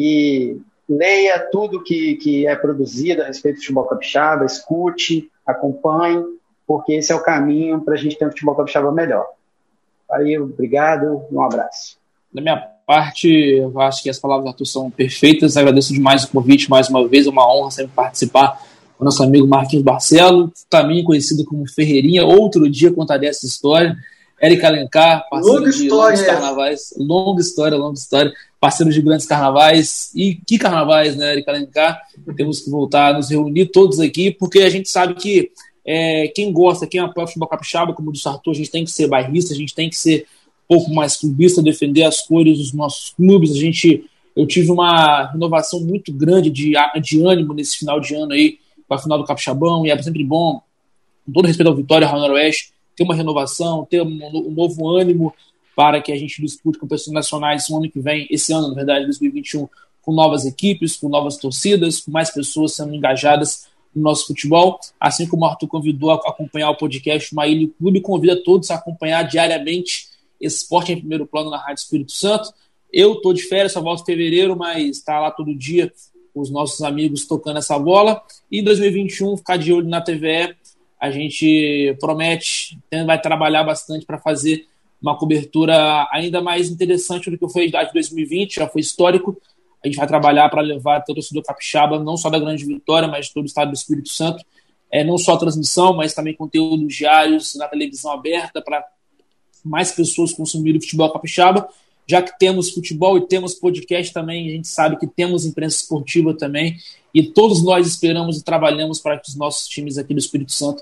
e leia tudo que é produzido a respeito do futebol capixaba, escute, acompanhe, porque esse é o caminho para a gente ter um futebol capixaba melhor. Aí, obrigado, um abraço. Da minha parte, eu acho que as palavras do Arthur são perfeitas, agradeço demais o convite mais uma vez, é uma honra sempre participar com o nosso amigo Marquinhos Barcelo, também conhecido como Ferreirinha, outro dia contarei essa história. Eric Alencar, parceiro de longos carnavais. Longa história. Parceiro de grandes carnavais. E que carnavais, né, Eric Alencar? Temos que voltar a nos reunir todos aqui, porque a gente sabe que quem gosta, quem apoia o futebol capixaba, como disse o Arthur, a gente tem que ser bairrista, a gente tem que ser um pouco mais clubista, defender as cores dos nossos clubes. Eu tive uma renovação muito grande de ânimo nesse final de ano aí, para a final do Capixabão, e é sempre bom, com todo respeito ao Vitória e ao Noroeste, ter uma renovação, ter um novo ânimo para que a gente dispute com pessoas nacionais no ano que vem, esse ano, na verdade, 2021, com novas equipes, com novas torcidas, com mais pessoas sendo engajadas no nosso futebol. Assim como o Arthur convidou a acompanhar o podcast Uma Ilha Clube, convida todos a acompanhar diariamente Esporte em Primeiro Plano na Rádio Espírito Santo. Eu estou de férias, só volto em fevereiro, mas está lá todo dia os nossos amigos tocando essa bola. E em 2021, ficar de olho na TVE. A gente promete, vai trabalhar bastante para fazer uma cobertura ainda mais interessante do que foi a de 2020, já foi histórico. A gente vai trabalhar para levar todo o torcedor capixaba, não só da Grande Vitória, mas de todo o estado do Espírito Santo, não só transmissão, mas também conteúdos diários na televisão aberta para mais pessoas consumirem o futebol capixaba. Já que temos futebol e temos podcast também, a gente sabe que temos imprensa esportiva também, e todos nós esperamos e trabalhamos para que os nossos times aqui do Espírito Santo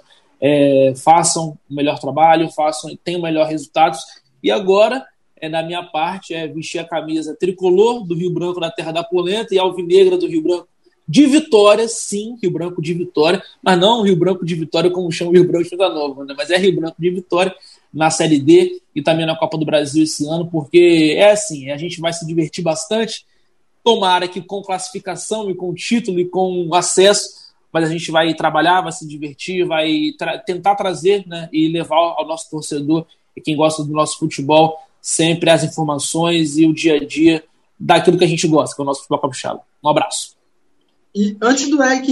façam o melhor trabalho, tenham melhores resultados. E agora, na minha parte, vestir a camisa tricolor do Rio Branco da terra da polenta e alvinegra do Rio Branco de Vitória, sim, Rio Branco de Vitória, mas não Rio Branco de Vitória como chama o Rio Branco de Vila Nova, né? Mas é Rio Branco de Vitória na Série D e também na Copa do Brasil esse ano, porque assim, a gente vai se divertir bastante, tomara que com classificação e com título e com acesso, mas a gente vai trabalhar, vai se divertir, vai tentar trazer, né, e levar ao nosso torcedor e quem gosta do nosso futebol sempre as informações e o dia a dia daquilo que a gente gosta, que é o nosso futebol capixaba. Um abraço. E antes do Eric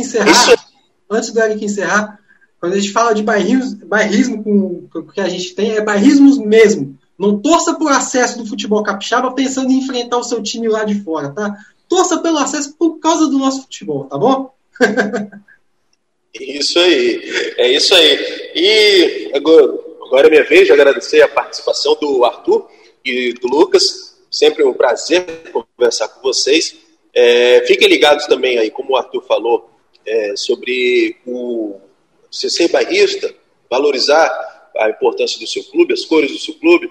encerrar, quando a gente fala de bairrismo com o que a gente tem, é bairrismos mesmo. Não torça por acesso do futebol capixaba pensando em enfrentar o seu time lá de fora, tá? Torça pelo acesso por causa do nosso futebol, tá bom? Isso aí, é isso aí. E agora é minha vez de agradecer a participação do Arthur e do Lucas. Sempre um prazer conversar com vocês. Fiquem ligados também aí, como o Arthur falou, sobre você ser bairrista, valorizar a importância do seu clube, as cores do seu clube,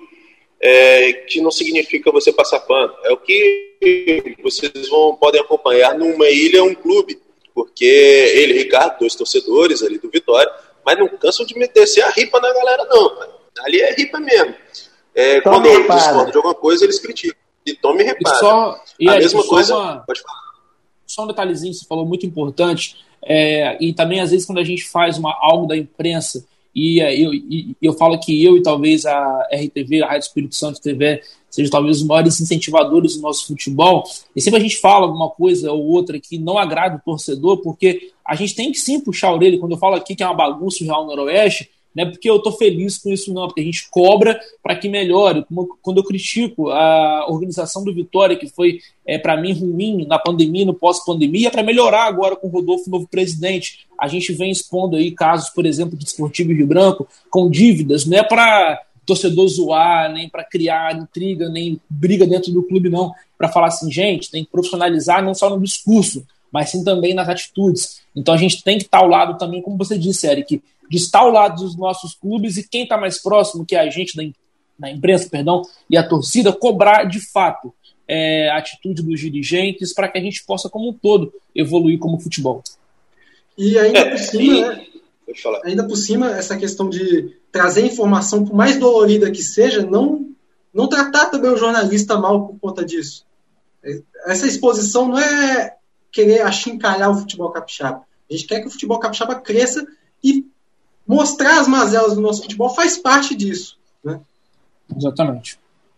que não significa você passar pano. É o que vocês podem acompanhar numa ilha, um clube, porque ele e Ricardo, 2 torcedores ali do Vitória, mas não cansam de meter-se a ripa na galera, não. Ali é ripa mesmo. Quando eu discordo de alguma coisa, eles criticam. E tome reparo. A mesma coisa... Pode falar. Só um detalhezinho, você falou muito importante, e também às vezes quando a gente faz algo da imprensa, e eu falo que eu e talvez a RTV, a Rádio Espírito Santo TV, sejam talvez os maiores incentivadores do nosso futebol, e sempre a gente fala alguma coisa ou outra que não agrada o torcedor, porque a gente tem que sim puxar a orelha. Quando eu falo aqui que é uma bagunça o Real Noroeste, não é porque eu estou feliz com isso, não, porque a gente cobra para que melhore. Quando eu critico a organização do Vitória, que foi, para mim, ruim na pandemia, no pós-pandemia, é para melhorar agora com o Rodolfo, novo presidente. A gente vem expondo aí casos, por exemplo, de Desportivo e Rio Branco, com dívidas, não é para torcedor zoar, nem para criar intriga, nem briga dentro do clube, não. Para falar assim, gente, tem que profissionalizar não só no discurso, mas sim também nas atitudes. Então a gente tem que estar ao lado também, como você disse, Eric, de estar ao lado dos nossos clubes e quem está mais próximo, que é a gente da imprensa, e a torcida, cobrar de fato a atitude dos dirigentes para que a gente possa, como um todo, evoluir como futebol. E ainda por cima, ainda por cima, essa questão de trazer informação, por mais dolorida que seja, não tratar também o jornalista mal por conta disso. Essa exposição não é querer achincalhar o futebol capixaba. A gente quer que o futebol capixaba cresça e mostrar as mazelas do nosso futebol faz parte disso, né? Exatamente.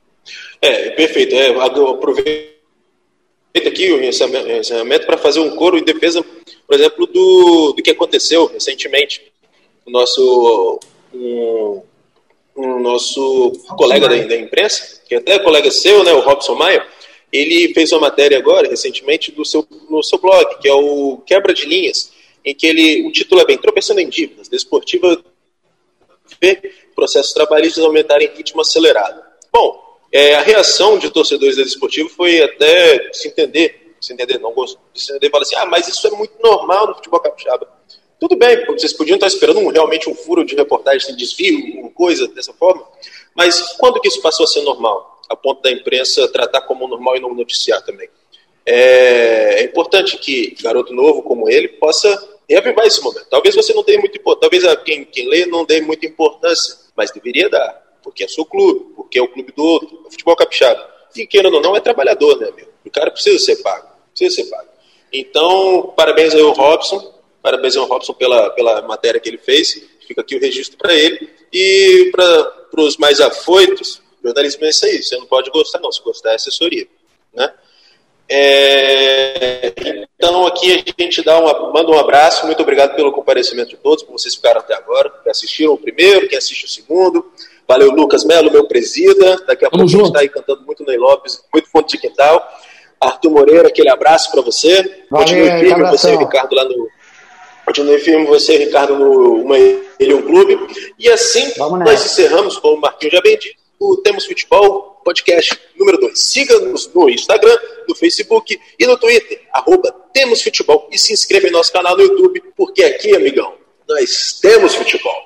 Perfeito. Eu aproveito aqui o encerramento para fazer um coro em defesa, por exemplo, do que aconteceu recentemente. O nosso colega da imprensa, que até é colega seu, né, o Robson Maia, ele fez uma matéria agora, recentemente, no seu blog, que é o Quebra de Linhas, em que o título é bem Tropeçando em Dívidas, Desportiva vê processos trabalhistas aumentarem em ritmo acelerado. Bom, a reação de torcedores da Desportiva foi até se entender, falar assim, mas isso é muito normal no futebol capixaba. Tudo bem, vocês podiam estar esperando realmente um furo de reportagem sem desvio, uma coisa dessa forma, mas quando que isso passou a ser normal? A ponto da imprensa tratar como normal e não noticiar também. É importante que garoto novo como ele possa reavivar esse momento. Talvez você não dê muita importância, talvez quem lê não dê muita importância, mas deveria dar, porque é seu clube, porque é o clube do outro, o futebol capixaba. E querendo ou não, é trabalhador, né, meu? O cara precisa ser pago. Então, parabéns ao Robson pela matéria que ele fez, fica aqui o registro para ele, e para os mais afoitos, jornalismo é isso aí, você não pode gostar não, se gostar é assessoria, né? Então aqui a gente manda um abraço, muito obrigado pelo comparecimento de todos, por vocês ficaram até agora, que assistiram o primeiro, quem assiste o segundo. Valeu, Lucas Melo, meu presida, daqui a pouco a gente está aí cantando muito Ney Lopes, muito fundo de quintal. Arthur Moreira, aquele abraço para você. Continue firme, você e Ricardo Continue firme, você e Ricardo no Uma Ilha, um Clube. E assim nós encerramos, como o Marquinhos já bem disse, o Temos Futebol Podcast número 2. Siga-nos no Instagram, no Facebook e no Twitter, @TemosFutebol, e se inscreva em nosso canal no YouTube, porque aqui, amigão, nós temos futebol.